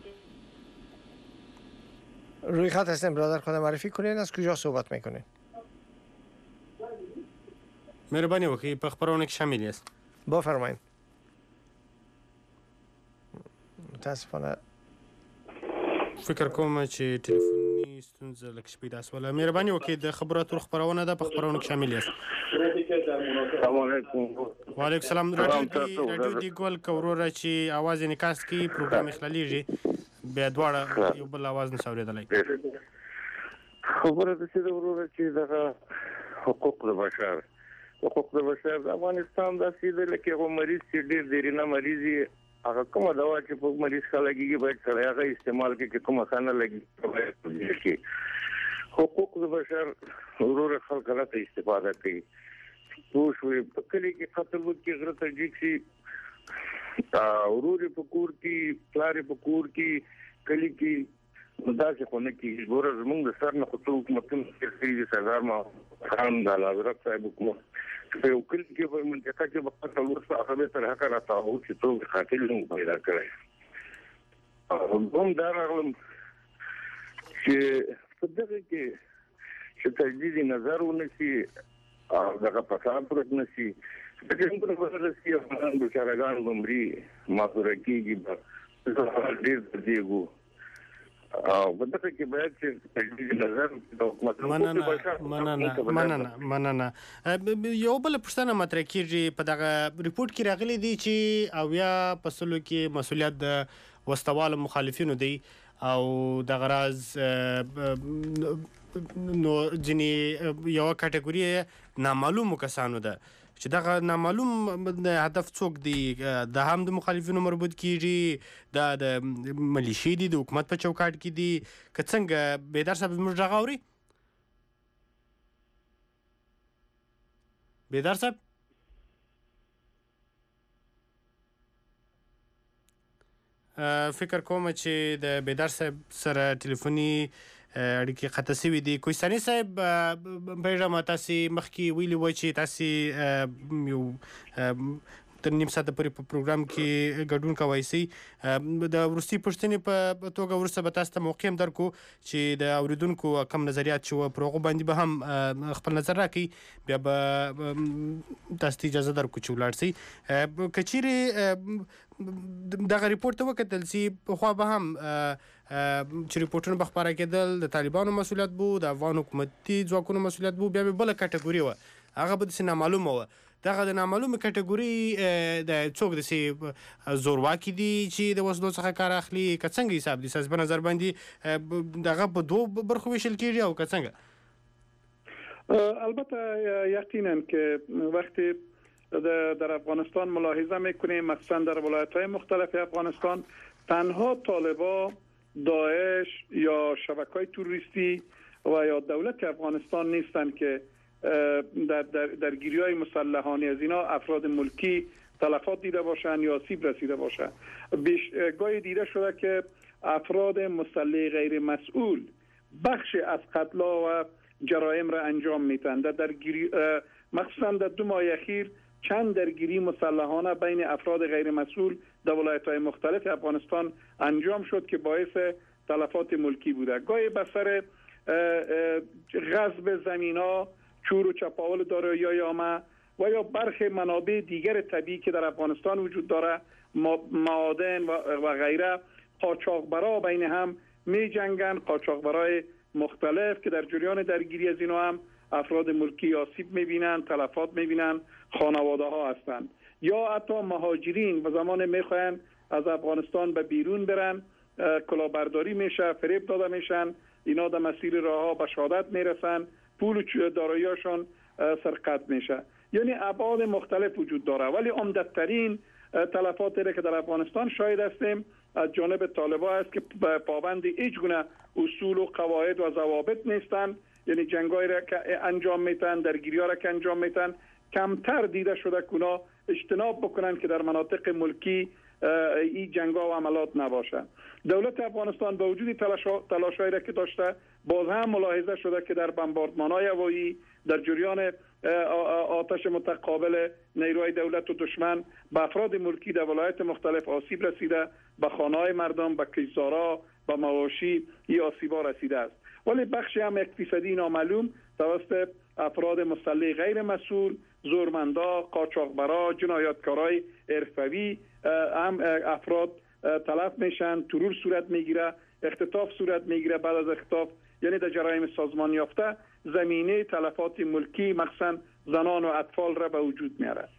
روی خط هستیم برادر، خود معرفی کنین از کجا صحبت میکنین؟ مهرباني وکړئ په خبرونه کې شامل یاست. بفرمایید. متاسفانه فکر کوم چې ټلیفوني ستونزه لکه شپې داس ولا. مهرباني وکړئ د خبرو اترو خبرونه ده په خبرونه کې شامل یاست. السلام علیکم. وعلیکم السلام. راډیو دی ګول کوروره چې आवाज نکاس کی پروګرام اخلالیږي بیا دواړه یو بل आवाज نه اورېدلای. خبره د څه د وروره چې د حقوق د بشر حقوق د بشر د افغانستان د سیده لکه یو مریض چې ډېر ډېر نه مریضي هغه کومه دوا چې په مریض خلګي باید سره هغه استعمال کې چې کومه خانه لګي باید حقوق د بشر وروره خلک راته استفاده کوي. پوه شوې په کلي کې قتل وکړي غره ته جګ شي، ورور په کور کې پلار په کور کې کلي کې داسې خو نه کېږي. ګوره زمونږ د سر نه خو څو حکومتونه تېر کړي دي، سردار محمد خان د حضرت صاحب حکومت په یو کلي کې په منطقه کې به قتل وشو، هغه به تر هغه راته و چې څوک قاتل نه پیدا کړی. هم دا راغلم چې په دغه کې چې تجدید نظر ونه شي او دغه فساد ورک نه شي، چې موږ په دغه کې افغان بیچارهګان بمري معذوره کېږي به ډېر دیږو او په دغه کې باید چې تجدید نظر د حکومت مننه مننه مننه. یو بل پوښتنه مطرح کېږي په دغه ریپورت کې راغلي دي چې اویا فصلو کې مسؤلیت د وسوالو مخالفینو دی او دغه راز نو ځینې یوه کټګوري نامعلومو کسانو ده چې دغه نامعلوم هدف څوک دی، دا هم د مخالفینو مربوط کیږي، دا د ملیشي دي، د حکومت په چوکاټ کې دي که څنګه؟ بیدار صاحب زموږ غږ اوري؟ بیدار صاحب فکر کوم چې د بیدار صاحب سره ټلیفوني اړیکې قطع شوي دي. کوهستاني صاحب پیژنم تاسې مخکې ویلي وه چې تاسې یو تر نیم ساعته پورې په پروګرام کې ګډون کولی شئ. د وروستي پوښتنې په توګه وروسته به تاسو ته موقع هم درکړو چې د اورېدونکو کم نظریات چې وه پر هغو باندې به هم خپل نظر راکړئ، بیا به تاسو ته اجازه درکړو چې ولاړ شئ. که چیرې دغه ریپورټ ته وکتل سي پخوا به هم چې ریپورټونه به خپاره کېدل د طالبانو مسؤلیت بو، د افغان حکومتي ځواکونو مسؤلیت بو، بیا به بله کټګوري وه هغه به داسې نامعلومه وه. دغه د نامعلومې کټګوري د څوک داسې زورواکي دي چې د وسلو څخه کار اخلي، که څنګه حساب دي ستاسو په نظر باندې دغه په دوو برخو ویشل کېږي او که څنګه؟ البته یقینا که وقتی در افغانستان ملاحظه میکنیم مخصوصا در ولایت‌های مختلف افغانستان تنها طالبان، داعش یا شبکه‌های تروریستی و یا دولت افغانستان نیستند که در در درگیری های مسلحانه از اینا افراد ملکی تلفات دیده باشند یا آسیب رسیده باشند. گاهی دیده شده که افراد مسلح غیر مسئول بخش از قتل‌ها و جرایم را انجام میدن. در درگیری مخصوصا در دو ماه اخیر چند درگیری مسلحانه بین افراد غیر مسئول در ولایت‌های مختلف افغانستان انجام شد که باعث تلفات ملکی بوده. گاهی به سر غصب زمین‌ها، چور و چپاول دارایی عامه و یا برخی منابع دیگر طبیعی که در افغانستان وجود داره، معادن و غیره، قاچاقبرا بین هم می جنگن، قاچاقبرای مختلف که در جریان درگیری از اینا هم افراد ملکی آسیب میبینن، تلفات میبینن، خانواده ها هستند. یا حتی مهاجرین و زمان میخواین از افغانستان به بیرون برن کلاهبرداری میشه، فریب داده میشن، اینا در مسیر راه ها به شهادت میرسن، پول و دارایی‌هاشون سرقت میشه. یعنی ابعاد مختلف وجود داره، ولی عمده‌ترین تلفاتی را که در افغانستان شاهد هستیم از جانب طالبان است که پابند هیچ گونه اصول و قواعد و ضوابط نیستند. یعنی جنگایی را که انجام میتن، درگیری ها را که انجام میتن، کمتر دیده شده که اونا اجتناب بکنن که در مناطق ملکی این جنگا و عملات نباشه. دولت افغانستان با وجود تلاش‌هایی را که داشته، باز هم ملاحظه شده که در بمباردمان‌های هوایی، در جریان آتش متقابل نیروهای دولت و دشمن به افراد ملکی در ولایت مختلف آسیب رسیده، به خانه‌های مردم، به کشتزارها، به مواشی این آسیب‌ها رسیده است. ولی بخشی هم یک فیصدی نامعلوم توسط افراد مسلح غیر مسئول، زورمندا، قاچاقبرا، جنایتکارای حرفه‌ای هم افراد تلف میشن، ترور صورت میگیره، اختطاف صورت میگیره. بعد از اختطاف یعنی در جرایم سازمان یافته زمینه تلفات ملکی مخصوصا زنان و اطفال را به وجود میاره.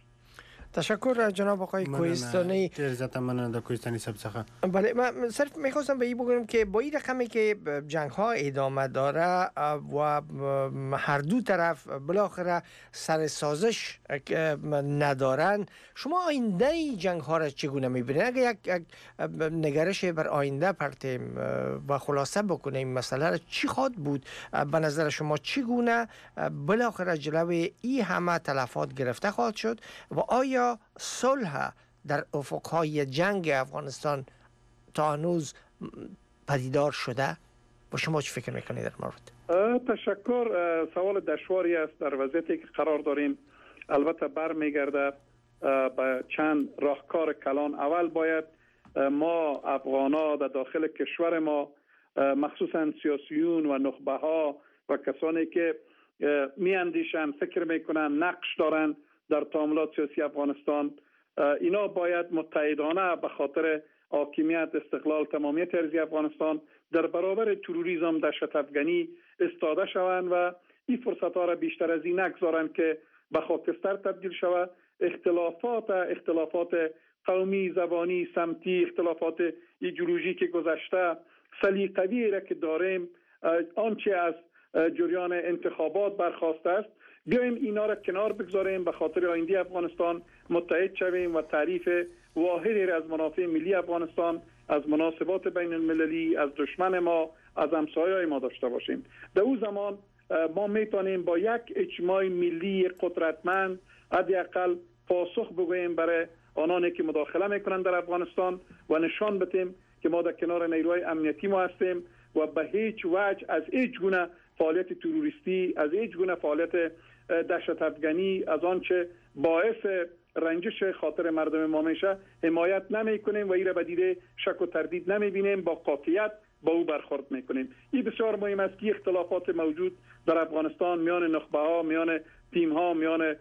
تشکر جناب آقای کوهستانی. عزت من در کوهستانی سبزخه. بله، من صرف میخواستم به این بگم که با این رقمی که جنگ ها ادامه داره و هر دو طرف بالاخره سر سازش ندارن، شما آینده جنگ ها را چگونه میبینید؟ اگر یک نگرش بر آینده پرتیم و خلاصه بکنیم مسئله را، چی خواهد بود به نظر شما؟ چگونه بالاخره جلوی این همه تلفات گرفته خواهد شد و آیا صلح در افقهای جنگ افغانستان تا هنوز پدیدار شده؟ و شما چی فکر میکنید در مورد؟ تشکر. سوال دشواری است. در وضعیتی که قرار داریم البته بر میگرده به چند راهکار کلان. اول باید ما افغانا در داخل کشور ما، مخصوصا سیاسیون و نخبه ها و کسانی که می اندیشن، فکر میکنن، نقش دارن در تعاملات سیاسی افغانستان، اینا باید متحدانه به خاطر حاکمیت، استقلال، تمامیت ارضی افغانستان در برابر تروریسم، دهشت افغانی استاده شوند و این فرصت ها را بیشتر از این نگذارند که به خاکستر تبدیل شود. اختلافات اختلافات قومی، زبانی، سمتی، اختلافات ایدئولوژی که گذشته، سلیقه‌ای را که داریم، آنچه از جریان انتخابات برخواسته است، بیایم اینا را کنار بگذاریم، به خاطر آینده افغانستان متحد شویم و تعریف واحدی را از منافع ملی افغانستان، از مناسبات بین المللی، از دشمن ما، از همسایه‌های ما داشته باشیم. در اون زمان ما میتونیم با یک اجماع ملی قدرتمند حداقل پاسخ بگوییم برای آنانی که مداخله میکنند در افغانستان و نشان بدیم که ما در کنار نیروهای امنیتی ما هستیم و به هیچ وجه از هیچ گونه فعالیت تروریستی، از هیچ گونه فعالیت دهشت افغانی، از آنچه باعث رنجش خاطر مردم ما میشه حمایت نمی کنیم و این را به دیده شک و تردید نمی بینیم، با قاطعیت با او برخورد میکنیم. این بسیار مهم است که اختلافات موجود در افغانستان میان نخبه ها، میان تیم ها، میان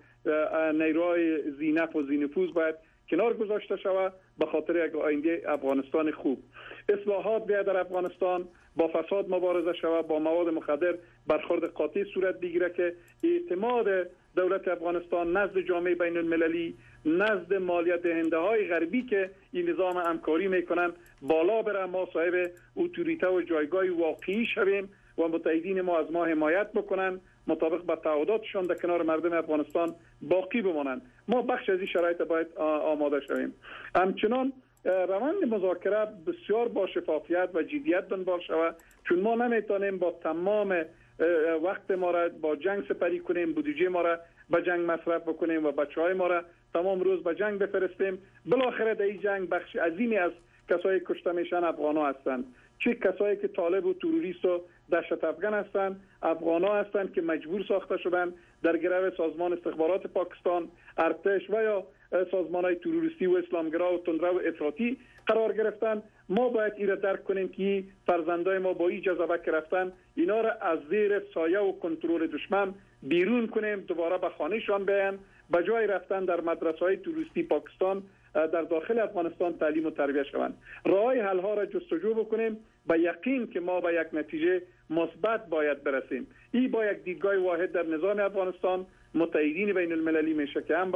نیروهای ذینف و ذینفوذ باید کنار گذاشته شود به خاطر یک آینده افغانستان خوب. اصلاحات باید در افغانستان با فساد مبارزه شود، با مواد مخدر برخورد قاطع صورت بگیره که اعتماد دولت افغانستان نزد جامعه بین المللی، نزد مالیات دهنده های غربی که این نظام همکاری میکنن بالا بره، ما صاحب اتوریته و جایگاه واقعی شویم و متحدین ما از ما حمایت بکنن، مطابق با تعهداتشان در کنار مردم افغانستان باقی بمانند. ما بخش از این شرایط باید آماده شویم. همچنان روند مذاکره بسیار با شفافیت و جدیت دنبال شود، چون ما نمیتونیم با تمام وقت ما را با جنگ سپری کنیم، بودجه ما را به جنگ مصرف بکنیم و بچهای ما را تمام روز به جنگ بفرستیم. بالاخره در این جنگ بخش عظیمی از کسایی کشته میشن افغانا هستند، چه کسایی که طالب و تروریست و دهشت افغان هستند، افغانا هستند که مجبور ساخته شدند در گرو سازمان استخبارات پاکستان، ارتش و یا سازمان‌های تروریستی و اسلامگرا و تندرو و افراطی قرار گرفتن. ما باید این را درک کنیم که فرزندای ما با این جذبه که رفتن، اینا را از زیر سایه و کنترل دشمن بیرون کنیم، دوباره به خانه‌شان بیان، به جای رفتن در مدرسه‌های تروریستی پاکستان در داخل افغانستان تعلیم و تربیت شوند. راه‌های حل‌ها را جستجو بکنیم، به یقین که ما به یک نتیجه مثبت باید برسیم. این با یک دیدگاه واحد در نظام افغانستان متحدین بین المللی میشه که هم با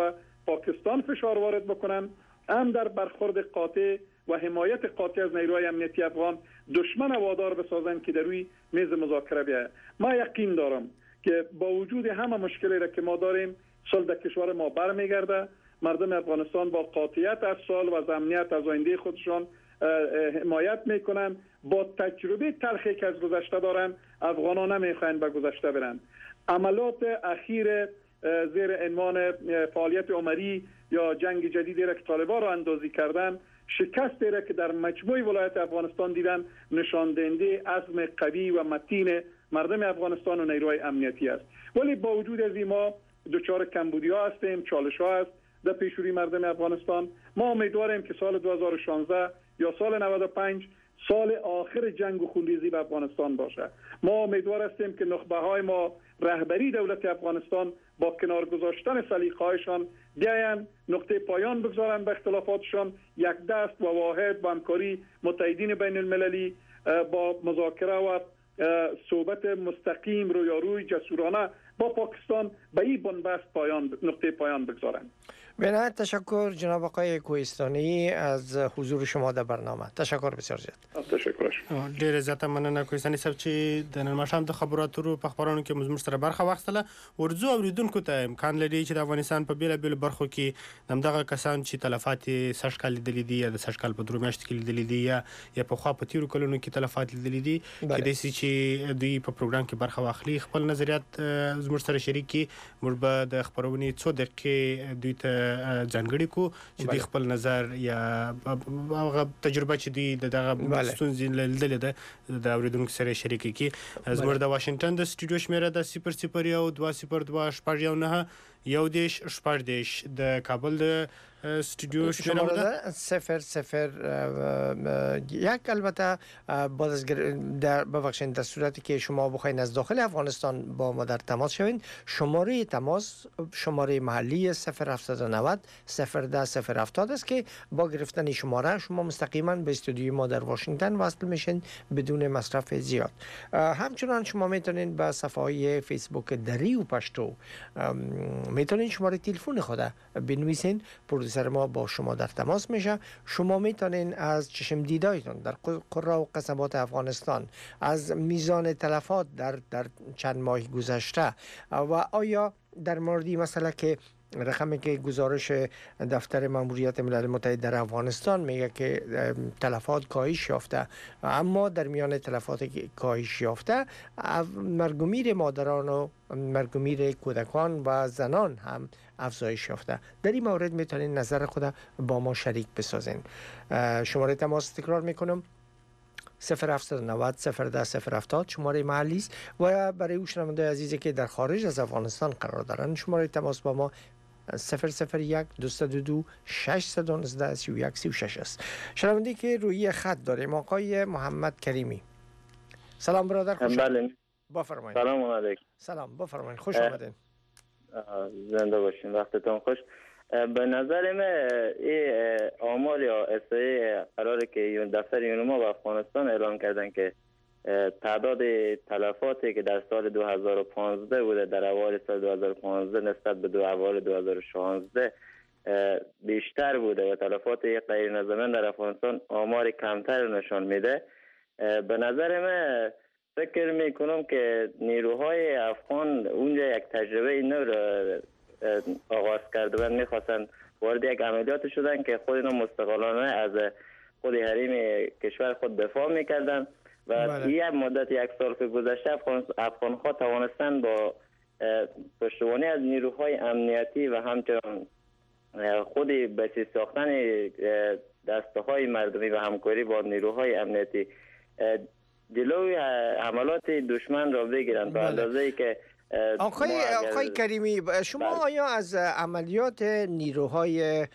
پاکستان فشار وارد بکنن، هم در برخورد قاطع و حمایت قاطع از نیروهای امنیتی افغان دشمن وادار بسازن که در روی میز مذاکره بیاید. ما یقین دارم که با وجود همه مشکلی را که ما داریم، صلح در کشور ما برمیگرده. مردم افغانستان با قاطعیت از صلح و از امنیت از آینده خودشان حمایت میکنن. با تجربه تلخی که از گذشته دارن، افغانان نمیخواین به گذشته برن. عملات اخیر زیر عنوان فعالیت عمری یا جنگ جدیدی را که طالبان را اندازی کردن، شکستی را که در مجموع ولایت افغانستان دیدن، نشان دهنده عزم قوی و متین مردم افغانستان و نیروهای امنیتی است. ولی با وجود از این ما دچار کمبودی‌ها هستیم، چالش‌ها است در پیشروی مردم افغانستان. ما امیدواریم که سال دو هزار و شانزده یا سال نود و پنج سال آخر جنگ و خونریزی به افغانستان باشه. ما امیدوار هستیم که نخبه‌های ما، رهبری دولت افغانستان با کنار گذاشتن سلیقه‌هایشان بیاین نقطه پایان بگذارن به اختلافاتشان، یک دست و واحد با همکاری متحدین بین المللی با مذاکره و صحبت مستقیم رویاروی جسورانه با پاکستان به این بنبست پایان نقطه پایان بگذارن. بنهایت تشکر جناب آقای کوهستانی از حضور شما در برنامه. تشکر بسیار زیاد. تشکر. ډیر زیاته مننه کوهستانی صاحب چې د نن ماښام د خبراتو په خبرونو کې موږ سره برخه واخیستله. ورځو اوریدونکو ته امکان لري چې د افغانستان په بیلابیلو برخو کې همدغه کسان چې تلفات یې سږ کال لیدلي دي یا د سږ کال په درې میاشتو کې لیدلي دي یا یا پخوا په تېرو کلونو کې تلفات لیدلي دي، کېدای شي چې دوی په پروګرام کې برخه واخلي، خپل نظریات زموږ سره شریک کړي. موږ به د خبرونې څو دقیقې دوی ته ځانګړي کو چې دوی خپل نظر یا هغه تجربه چې دوی دغه ستونزې لیدلې ده د اوریدونکو سره شریک کړي. زموږ د واشنگټن د سټوډیو شمیره د صفر صفر یو دوه صفر دوه شپږ یو نهه یو دېرش شپږ دېرش، د کابل د استودیو شماره ده صفر صفر یک. البته بعد از در ببخشید در صورتی که شما بخواید از داخل افغانستان با ما در تماس شوید، شماره تماس شماره محلی صفر هفتصد و نود صفر ده صفر هفتاد است که با گرفتن شماره شما مستقیما به استودیوی ما در واشنگتن وصل میشین بدون مصرف زیاد. همچنان شما میتونید به صفحه های فیسبوک دریو پشتو میتونید شماره تلفن خود بنویسین، پرودوسر ما با شما در تماس میشه. شما میتونین از چشم دیدایتون در قرا و قصبات افغانستان، از میزان تلفات در در چند ماه گذشته و آیا در موردی مثلا که رقمی که گزارش دفتر ماموریت ملل متحد در افغانستان میگه که تلفات کاهش یافته، اما در میان تلفات کاهش یافته مرگ و میر مادران و مرگ و میر کودکان و زنان هم افزایش یافته. در این مورد میتونین نظر خود با ما شریک بسازین. شماره تماس تکرار میکنم صفر هفتصد و نود صفر ده صفر هفتاد شماره محلی است و برای او شنوندگان عزیزی که در خارج از افغانستان قرار دارند شماره تماس با ما صفر صفر یک دویست و دو دو ششصد و نوزده سی و یک سی و شش است. شنونده که روی خط داریم آقای محمد کریمی. سلام برادر، خوش بله بفرمایید. سلام علیکم. سلام بفرمایید، خوش آمدین. زنده باشین، وقتتون خوش. به نظر من این آمار یا احصایه قراره که دفتر یونما و افغانستان اعلام کردن که تعداد تلفاتی که در سال دو هزار و پانزده بوده در اوایل سال دو هزار و پانزده نسبت به دو اوایل دو هزار و شانزده بیشتر بوده و تلفات غیر نظامیان در افغانستان آمار کمتر نشان میده. به نظر من فکر میکنم که نیروهای افغان اونجا یک تجربه نو را آغاز کرده و میخواستن وارد یک عملیات شدن که خود اینا مستقلانه از خود حریم کشور خود دفاع میکردن و بله. یه مدت یک سال که گذشته افغان افغان ها توانستن با پشتیبانی از نیروهای امنیتی و همچنان خود بسیج ساختن دسته‌های مردمی و همکاری با نیروهای امنیتی جلوی حملات دشمن را بگیرن به اندازه‌ای که آقای آقای کریمی شما بله. آیا از عملیات نیروهای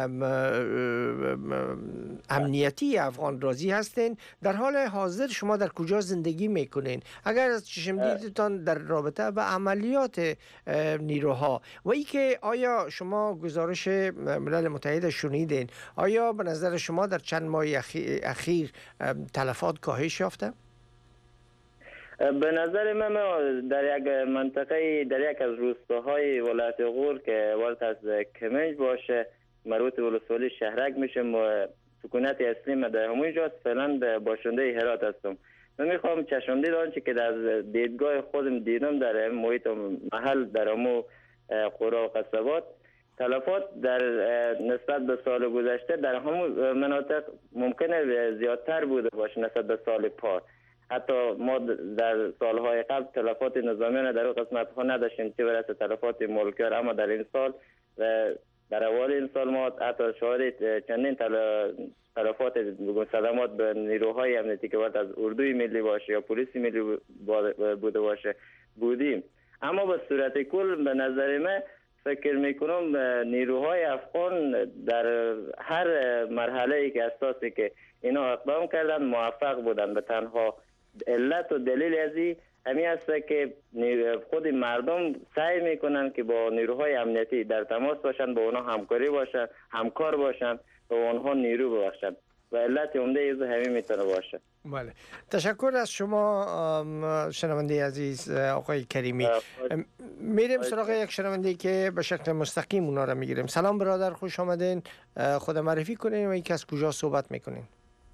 امنیتی افغان راضی هستین؟ در حال حاضر شما در کجا زندگی میکنین؟ اگر از چشم دیدتان در رابطه به عملیات نیروها و ای که آیا شما گزارش ملل متحد شنیدین، آیا به نظر شما در چند ماه اخیر تلفات کاهش یافته؟ به نظر من در یک منطقه در یک از روستاهای ولایت غور که ولایت از کمنج باشه مربوط به ولسوالی شهرک میشه و سکونت اصلی من در همون جاست. فعلا باشنده هرات هستم. من میخوام چشمدید آنچه که در دیدگاه خودم دیدم در محیط محل در همون قرى و قصبات تلفات در نسبت به سال گذشته در همون مناطق ممکنه زیادتر بوده باشه نسبت به سال پار. حتی ما در سالهای قبل تلفات نظامیان در اون قسمت ها نداشتیم چه برسه تلفات ملکیار، اما در این سال و در اول این سال ما حتی شاهد چندین تلفات صدمات به نیروهای امنیتی که باید از اردوی ملی باشه یا پلیس ملی بوده باشه بودیم. اما به صورت کل به نظر من فکر میکنم نیروهای افغان در هر مرحله ای که اساسی که اینا اقدام کردن موفق بودن. به تنها علت و دلیل ازی همین است که خود مردم سعی میکنن که با نیروهای امنیتی در تماس باشن، با اونها همکاری باشن، همکار باشن و اونها نیرو ببخشن و علت عمده از همین میتونه باشه. بله، تشکر از شما شنونده عزیز آقای کریمی. میریم سراغ یک شنونده که به شکل مستقیم اونا رو میگیریم. سلام برادر، خوش آمدین. خود معرفی کنین و اینکه از کجا صحبت میکنین.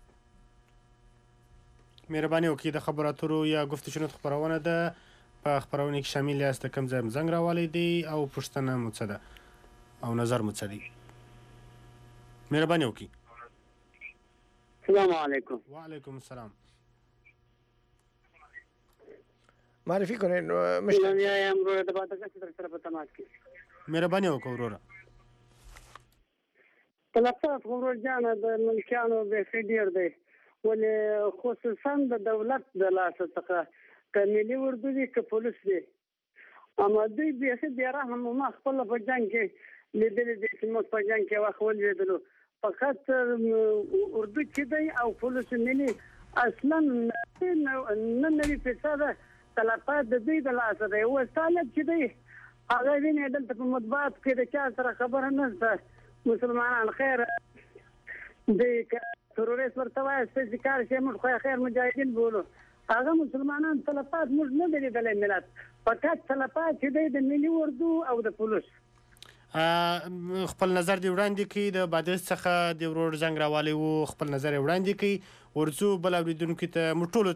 مهرباني وکړئ د خبراتو یا گفتشونو خبرونه ده په خبرونه کې شامل یاست کوم ځای زنګ راوالي دي او پښتنه مو څه ده او نظر مو څه دي. مهرباني وکړئ. السلام علیکم. و علیکم السلام. معرفي کنین. مشکل یا امروز د باندې څه تر سره په تماس کې. مهرباني وکړئ وروره. تلفات غرور جان د ملکانو به فدیر دی. ولې خصوصا د دولت د لاسه څخه که ملي اردو دي که پولیس دي، اما دوی بیخي بیا رحم ما خپله په جنګ کې لیدلي دي چې موږ په جنګ کې وخت ولوېدلو. فقط اردو چې دی او پولیس ملي اصلا نه نوي فیصده تلفات د دوی د لاسه دی. اوس طالب چې دی هغه وینې دلته په مطبوعات کې د چا سره خبره نشته. مسلمانان خیر دی که تروریست ورته وایي ستاسې کار شي موږ خو خیر مجاهدین بولو. هغه مسلمانان تلفات موږ نه دی لیدلی ملت، فقط تلفات چې دی د ملي اردو او د پولیس. خپل نظر دی وړاندې کړي. د بادغیس څخه د ورور زنګ راوالی و، خپل نظر یې وړاندې کړي. ورځو بل اورېدونکو ته موږ ټولو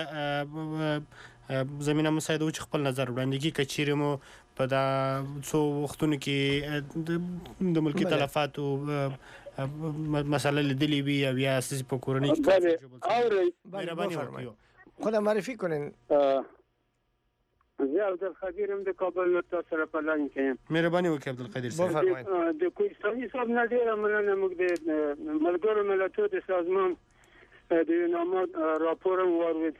ته زمینه مساعده و چې خپل نظر وړاندې کړي که چیرې مو په دا څو وختونو کې د ملکي تلفاتو مسئله لیدلی وي یا یا اساسي په کورنۍ کې. مهرباني وکړئ. خود معرفي کنین. زه عبدالقدیر هم د کابل نه تاسو سره په لاین کې یم. مهرباني وکړئ عبدالقدیر صاحب. د کوهستاني صاحب نه ډېره مننه. موږ د ملګرو ملتونو د سازمان د یوناما راپور هم واورېد.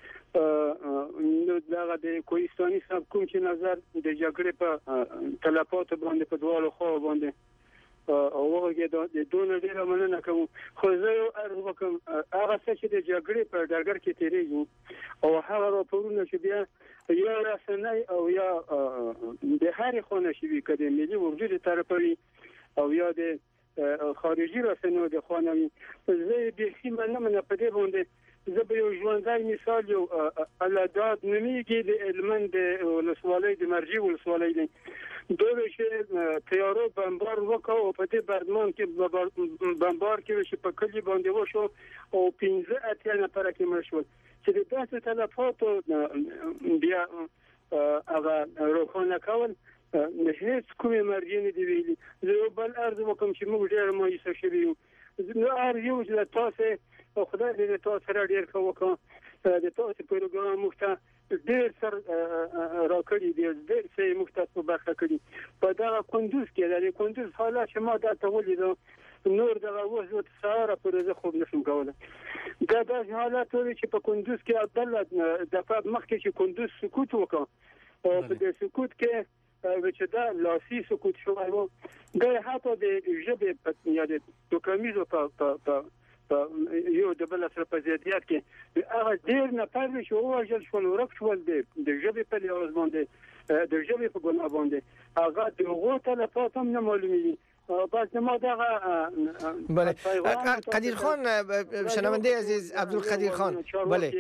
نو دغه د کوهستاني صاحب کوم چې نظر د جګړې په تلفاتو باندې په دواړو خواو باندې او هغه د دونه ډېره مننه کوم. خو زه یو عرض وکړم هغه څه چې د جګړې په ډګر کې تېرېږي او هغه راپورونه چې بیا یا رسنۍ او یا د هرې خوا نه شوي که د ملي اردو د طرفه وي او یا د خارجي رسنیو د خوا نه وي، زه یې بیخي مننه په دې باندې. زه به یو ژوندی مثال یو الاداد نومیږي د هلمند د ولسوالۍ د مرجې ولسوالۍ دی. دوی چې تیارو بمبار وکړ او په دې بردمان کې بمبار کې چې په کلي باندې وشو او پنځه اتیا نفره کې مړه شول. چې د داسې تلفاتو بیا هغه روښانه کول هیڅ کومې مرجې نه دي ویلي. زه یو بل عرض وکړم چې موږ ډېر مایوسه شوي یو. نو عرض یو چې له تاسې او خدای دې د تاسو سره ډېر ښه وکړه. د تاسو پروګرام موږ ته ډېر سر راکړي دي، ډېر څه یې موږ ته په برخه کړي. په دغه کندوز کې د کندوز حالات چې ما دلته ولیدل نور دغه اوس زه سهاره پورې زه خوب نشم کولی. دا داسې حالات وي چې په کندوز کې بله دفعه مخکې چې کندوز سکوت وکړ او په دې سکوت کې چې دا لاسي سکوت شوی و، دا حتی د ژبې یا د توکمیزو په یو د بل سره په زیاتیات کې هغه ډېر نفر چې ووژل شول ورک شول د ژبې په لحاظ باندې د ژبې په ګناه باندې هغه د هغو تلفات هم نه معلومېږي پس ما دغه بله قدیر خان شنونده عزیز عبدالقدیر خان بله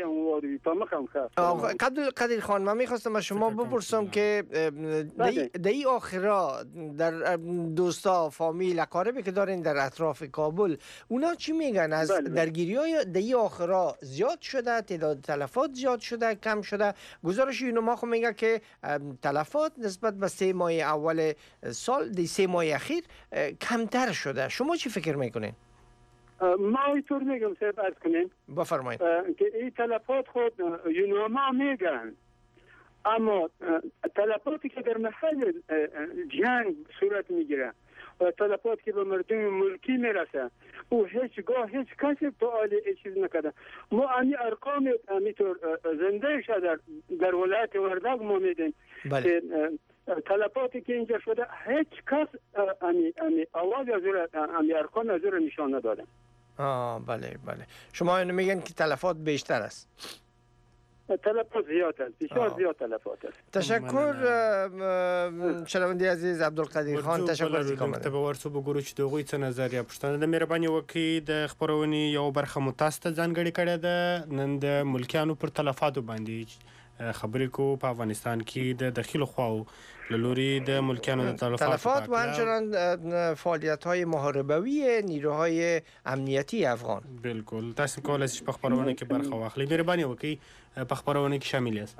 قدیر خان من میخواستم از شما بپرسم که در این آخرا در دوستا فامیل اقاربی که دارین در اطراف کابل اونا چی میگن از درگیری های در این آخرا زیاد شده تعداد تلفات زیاد شده کم شده گزارش اینو ما خو میگه که تلفات نسبت به سه ماه اول سال دی سه ماه اخیر کمتر شده شما چی فکر میکنین؟ ما اینطور میگم صاحب عرض کنیم بفرمایید که این تلفات خود یونما میگن اما تلفاتی که در محل جنگ صورت میگیره و تلفات که به مردم ملکی میرسه او هیچگاه هیچ کسی فعال چیز نکرده ما امی ارقام امیطور زنده شده در ولایت وردگ ما میدیم که تلفاتی که اینجا شده هیچ کس امی امی آواز از امی ارقام از نشان نداده. آه بله بله شما اینو میگن که تلفات بیشتر است. تلفات زیاد است بسیار زیاد تلفات است. تشکر شنونده عزیز عبدالقدیر خان تشکر از کومه ته ورسو بګورو چې دغه څه نظریه پښتنه د مهرباني وکي د خبرونې یو برخه متاسته ځانګړي کړه ده نن د ملکیانو پر تلفاتو باندې خبرې کو په افغانستان کې د داخلي خواو لوري د ملکیانو د تلفات و همچنان فعالیت‌های محاربوی نیروهای امنیتی افغان. بالکل تاسو کولای شئ په خبرونه کې برخه واخلئ. مهرباني وکړئ په خبرونه کې شامل یاست.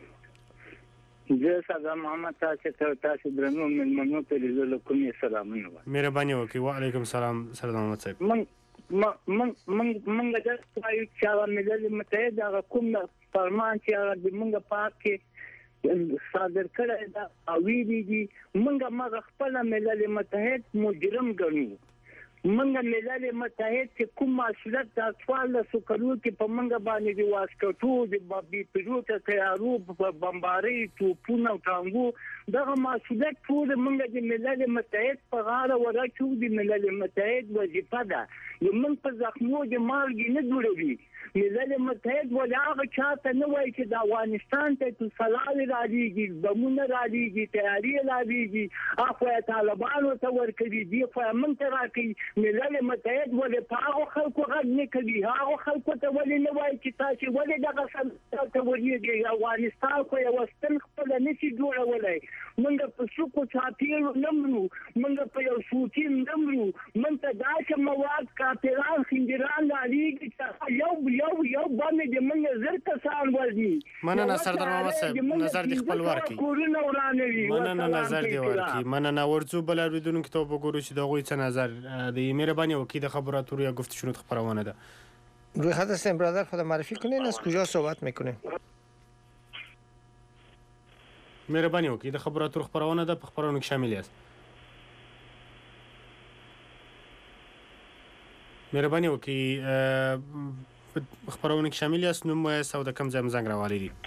زه سلام محمد تاسو ته تاسو درنو ملمنو ته لیدل کوم سلامونه. مهرباني وکړئ. وعلیکم السلام سلام محمد صاحب. من من من من د پای چې ملل متحد هغه کوم فرمان چې هغه د موږ پاک صادر کړی دا او ویلي موږ ما خپل ملل متحد مجرم ګڼو موږ ملل متحد چې کوم مسؤلیت د اطفال سو کلو کې په موږ باندې دی واسکټو د بابي پیروت تیارو بمباري توپونه او ټانګو دغه مسؤلیت ټول موږ د ملل متحد په غاړه ورکو د ملل متحد وظیفه ده موږ په زخمو د مالګې نه جوړوي ملل متحد ولا هغه چاته نه وایي چې د افغانستان ته سلاوي راځي بمونه راځي تیاری راځي اخو طالبانو ته ورکړي دي خو موږ ته راکړي ملل متحد ولا په هغه خلکو غږ نه کوي هغه خلکو ته ولې نه وایي چې تاسو ولې دغه څه ته ورېږي افغانستان خو یو ستن خپل نشي جوړولای موږ په سوکو چاپیرو نمرو موږ په یو سوچي نمرو موږ ته داسې مواد کاپیران خنجران راځي چې یو یو یو باندې د موږ زر کسان ورځي مننه سردار محمد صاحب نظر دی خپل ورکي مننه نظر دی ورکي مننه ورځو بل اوریدونکو ته وګورو چې دغه څه نظر دی مهرباني وکړئ د خبراتو یا گفتشنو خبرونه ده روی خط هستیم برادر خود معرفی کنین از کجا صحبت میکنین مهرباني وکړئ د خبراتو خبرونه ده په خبرونو کې شامل یاست مهرباني وکړئ خبرونه کې شامل یاست نو مو ساو د کم ځای زنګ راوالي دي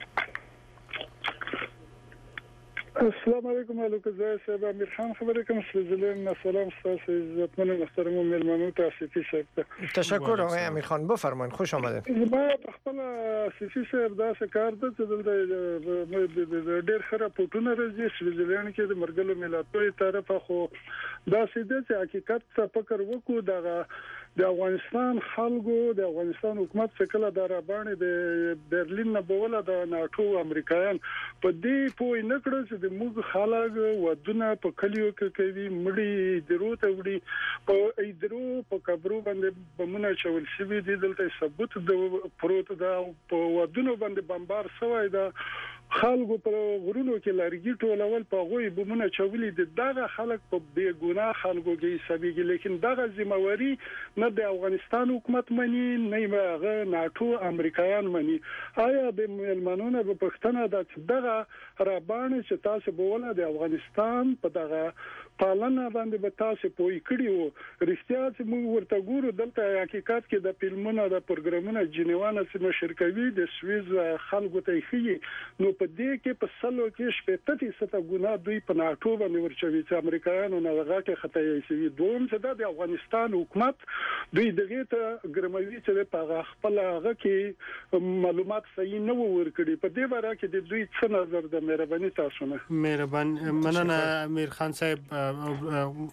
السلام علیکم الوک زه صاحب امیر خان خبرې کوم سلام سلام تاسو عزتمن محترم مهمانو تاسو صاحب تشکر آقای امیر خان بفرمایید خوش آمدید ما خپل سیسی صاحب دا څه کار ده چې د ډېر خره پټونه راځي سویزرلند کې د مرګلو ملاتړ طرفه خو دا سیده چې حقیقت څه فکر وکړو دا د افغانستان خلکو د افغانستان حکومت څخه کله د رابانې د برلین نه بوله د ناتو امریکایان په دې پوی نه کړو چې د موږ خلک ودونه په کلیو کې کوي مړی درو ته وړي په ایدرو په قبرو باندې بمونه چول شوی دي دلته ثبوت د پروت دا په ودونه باندې بمبار شوی دا خلکو په غرونو کې لارګي ټولول په غوي بمونه چولې د دغه خلک په بې ګناه خلکو کې حسابيږي لیکن دغه ذمہواری نه د افغانستان حکومت مني نه هغه ناتو امریکایان مني آیا د ملمنونو په پښتنه د دغه رابانه چې تاسو بوله د افغانستان په دغه پالنه باندې به تاسو پوي کړیو رښتیا چې موږ ورته ګورو دلته حقیقت کې د فلمونو د پروګرامونو جنیوانه سم شرکوي د سويز خلکو ته خي نو په دې کې په سلو کې شپږ فیصد ګناه دوی په ناتو باندې ورچوي چې امریکایانو نه هغه کې خطا شي دوم چې د افغانستان حکومت دوی دغه ته ګرموي چې په خپل هغه کې معلومات صحیح نه ورکړي په دې باره کې د دوی څه نظر د مهرباني تاسو نه مهربان مننه امیر خان صاحب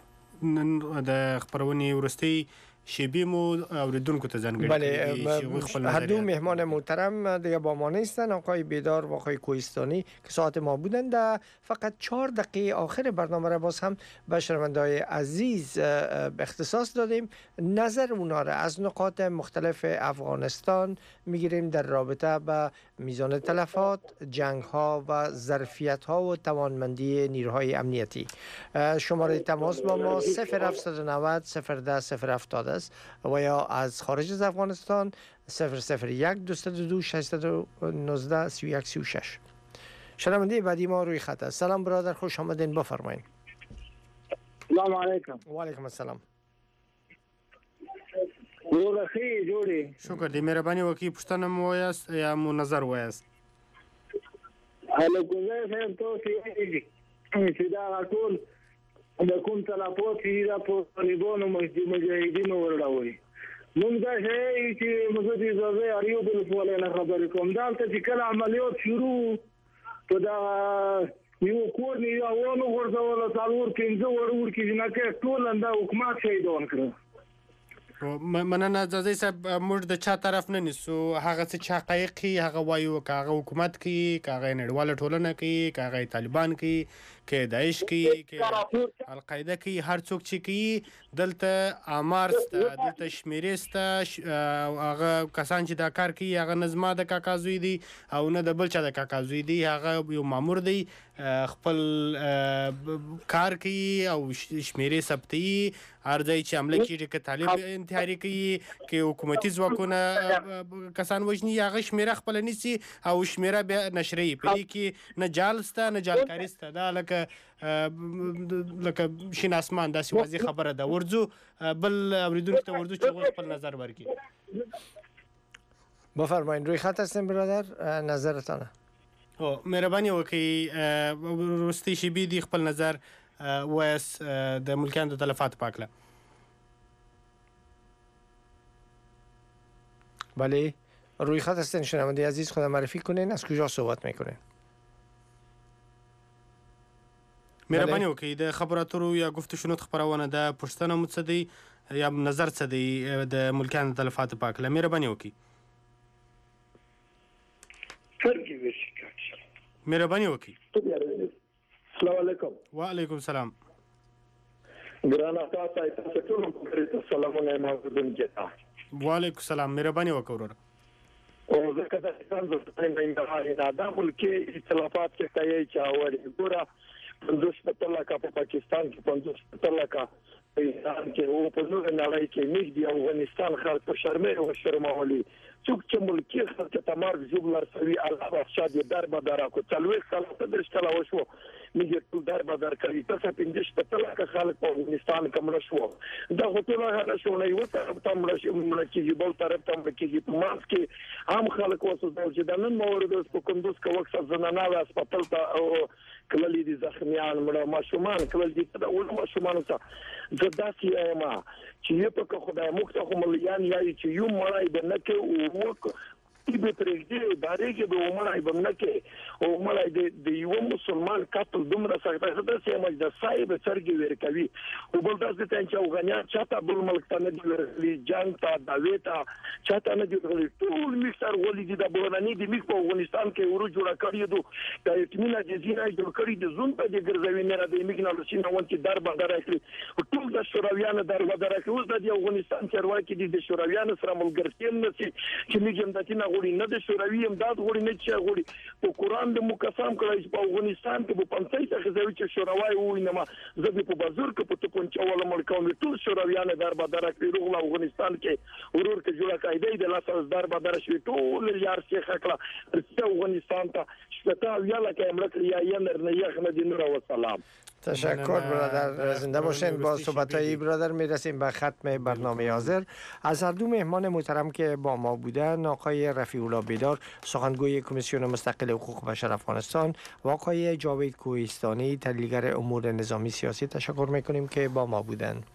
د خبرونې وروستۍ شیبې مو اوریدونکو ته ځانګړي بله هر دو مهمان محترم دیگه با ما نیستن، آقای بیدار و آقای کوهستانی که ساعت ما بودند. فقط چهار دقیقه آخر برنامه را باز هم به شنونده‌های عزیز اختصاص دادیم. نظر اونا را از نقاط مختلف افغانستان میگیریم در رابطه با میزان تلفات، جنگ ها و ظرفیت ها و توانمندی نیروهای امنیتی. شماره تماس با ما صفر هفت نه صفر صفر ده صفر هفتاد است و یا از خارج از افغانستان صفر صفر یک دویست و دو ششصد و نوزده سی و یک سی و شش. شنونده بعدی ما روی خط است. سلام برادر، خوش آمدین، بفرمایید. سلام علیکم. و علیکم السلام. ورخی جوړي. شکر دې، مهرباني وکړئ پوښتنه مو وایاست یا مو نظر وایاست؟ هله ګوزار صاحب تاسو چې دا ټول د کوم تلفات چې دا په طالبانو مجاهدینو ورډاوي. موږ دا شی چې موږ دې زوی اړیو بل په نه خبرې کوم. دا چې کله عملیات شروع په دا یو کور نه یو نو ورځول څلور پنځه ورور کې نه کې ټول انده حکومت شهیدون کړ. مننه ځاځي صاحب، موږ د چا طرف نه نیسو. هغه څه چې حقایق هغه وایو، که هغه حکومت کوي، که هغه نړیواله ټولنه کوي، که هغه طالبان کوي، که داعش کوي، که القاعده کوي، هر څوک چې کوي دلته آمار سته، دلته شمیرې سته. هغه کسان چې دا کار کوي هغه نه زما د کاکا زوی دی او نه د بل چا د کاکا زوی دی، هغه یو مامور دی، خپل کار کوي او شمیرې ثبتوي. هر ځای چې حمله کېږي، که طالب انتحاري کوي، که حکومتي ځواکونه کسان وژني، هغه شمیره خپله نیسي او شمیره بیا نشروي. په دې کې نه جال سته نه جالکاري سته. دا لکه لکه شین اسمان داسې واضح خبره ده. ورځو بل اوریدونکو ته ورځو چې هغوی خپل نظر ورکړي. بفرمایید، روی خط هستیم برادر، نظرتانه. مهرباني وکړئ وروستۍ شیبې دي، خپل نظر وایاست د ملکیانو د تلفات په هکله. بله روی خط هستین شنونده عزیز، خود معرفی کنین، از کجا صحبت میکنین؟ مهرباني وکړئ د خبرو اترو یا گفت و شنود خپرونه ده، پوښتنه مو څه دی یا نظر څه دی د ملکیانو د تلفاتو په هکله؟ مهرباني وکړئ. مهرباني وکړئ. السلام علیکم. وعلیکم السلام. ګرانه تاسو ته ټول په سلامونه موجودون کېتا. وعلیکم السلام. مهرباني وکړئ ورور. او زه کله څنګه څنګه نه دا د ملکی اختلافات کې کوي چې اوري ګوره پنځوس لکه په پاکستان کې پنځوس لکه په ایران کې او په نور نړۍ کې موږ د افغانستان خلک په شرمې او شرمولي څوک چې ملکی خلک ته مار جوړ سوي الله افشاد در به در کو څلوي خلک ته درشتله وشو موږ ټول در به در کوي تاسو پنځه لکه خلک په افغانستان کې مړ شو. دا هوټل هغه شو نه یو طرف ته مړ شو، مړ کېږي بل طرف ته مړ کېږي. په ماس کې عام خلک اوسه چې د نن مورد په کوندوز کې وخت زنانه له هسپتال ته او کله دي زخمیان مړه ماشومان کله دي دا اول ماشومان ته د داسې ایما چې په خدای مخته خو مليان یا چې یو مړای د نکه او وک تی به پرېږدي باندې به عمره به نکه او مړای د یو مسلمان قتل دومره سخته ده چې موږ د صاحب سرګي ورکوي او بل داسې ته چې افغانان چاته بل ملک ته نه دی ورغلي، جنگ ته داوی ته چاته نه دی ورغلي. ټول مکسر ولې دي د بولانی دي مخ په افغانستان کې ورو جوړ کړی دو د اطمینان جزیره جوړ کړی د زون په دې ګرځوي نه د میګنال سینه وانت در باندې راکړي ټول د شورویانو در باندې راکړي. اوس د افغانستان چرواکي دي د شورویانو سره ملګرتیا نه سي چې میګم د تینا غوړي نه د شوروي امداد غوړي نه چې غوړي په قران د مقسم کړی په افغانستان کې په پنځه څخه ځوي چې شوروي وای نه ما زه په بازار کې په تو پنځه ولا ملکان ټول شورویانو در باندې راکړي روغ افغانستان کې ورور کې جوړه قاعده د لاسه در باندې شوي ټول یار شي خکلا چې افغانستان ته شپته یاله کې امریکا یا یمر نه یخ نه دین رو سلام. تشکر برادر، زنده باشین. با صحبت‌های برادر میرسیم به ختم برنامه حاضر. از هر دو مهمان محترم که با ما بودن، آقای رفیع الله بیدار سخنگوی کمیسیون مستقل حقوق بشر افغانستان و آقای جاوید کوهستانی تحلیلگر امور نظامی سیاسی، تشکر میکنیم که با ما بودن.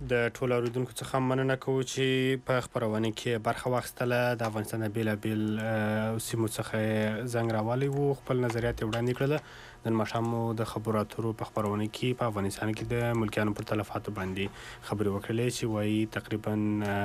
د ټولو اوریدونکو څخه مننه کوو چې په خپرونه کې برخه واخیستله. د افغانستان د بېلابېل سیمو څخه زنګ راوالی وو، خپل نظریات یې وړاندې کړل. نن ماښام مو د خبرو اترو په خپرونه کې په افغانستان کې د ملکیانو پر تلفاتو باندې خبرې وکړلې چې وایي تقریبا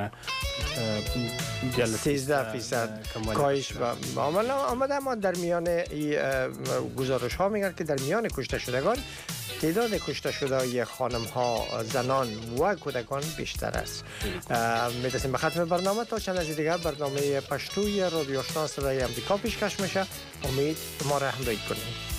سیزده فیصد کاهش آمده. اما در میان گزارش ها میگن که در میان کشته شدگان تعداد کشته شده خانم ها، زنان و کودکان بیشتر است. میرسیم به ختم برنامه. تا چند از دیگر برنامه پشتوی رادیو آشنا صدای امریکا پیشکش میشه. امید ما را همراهی کنید.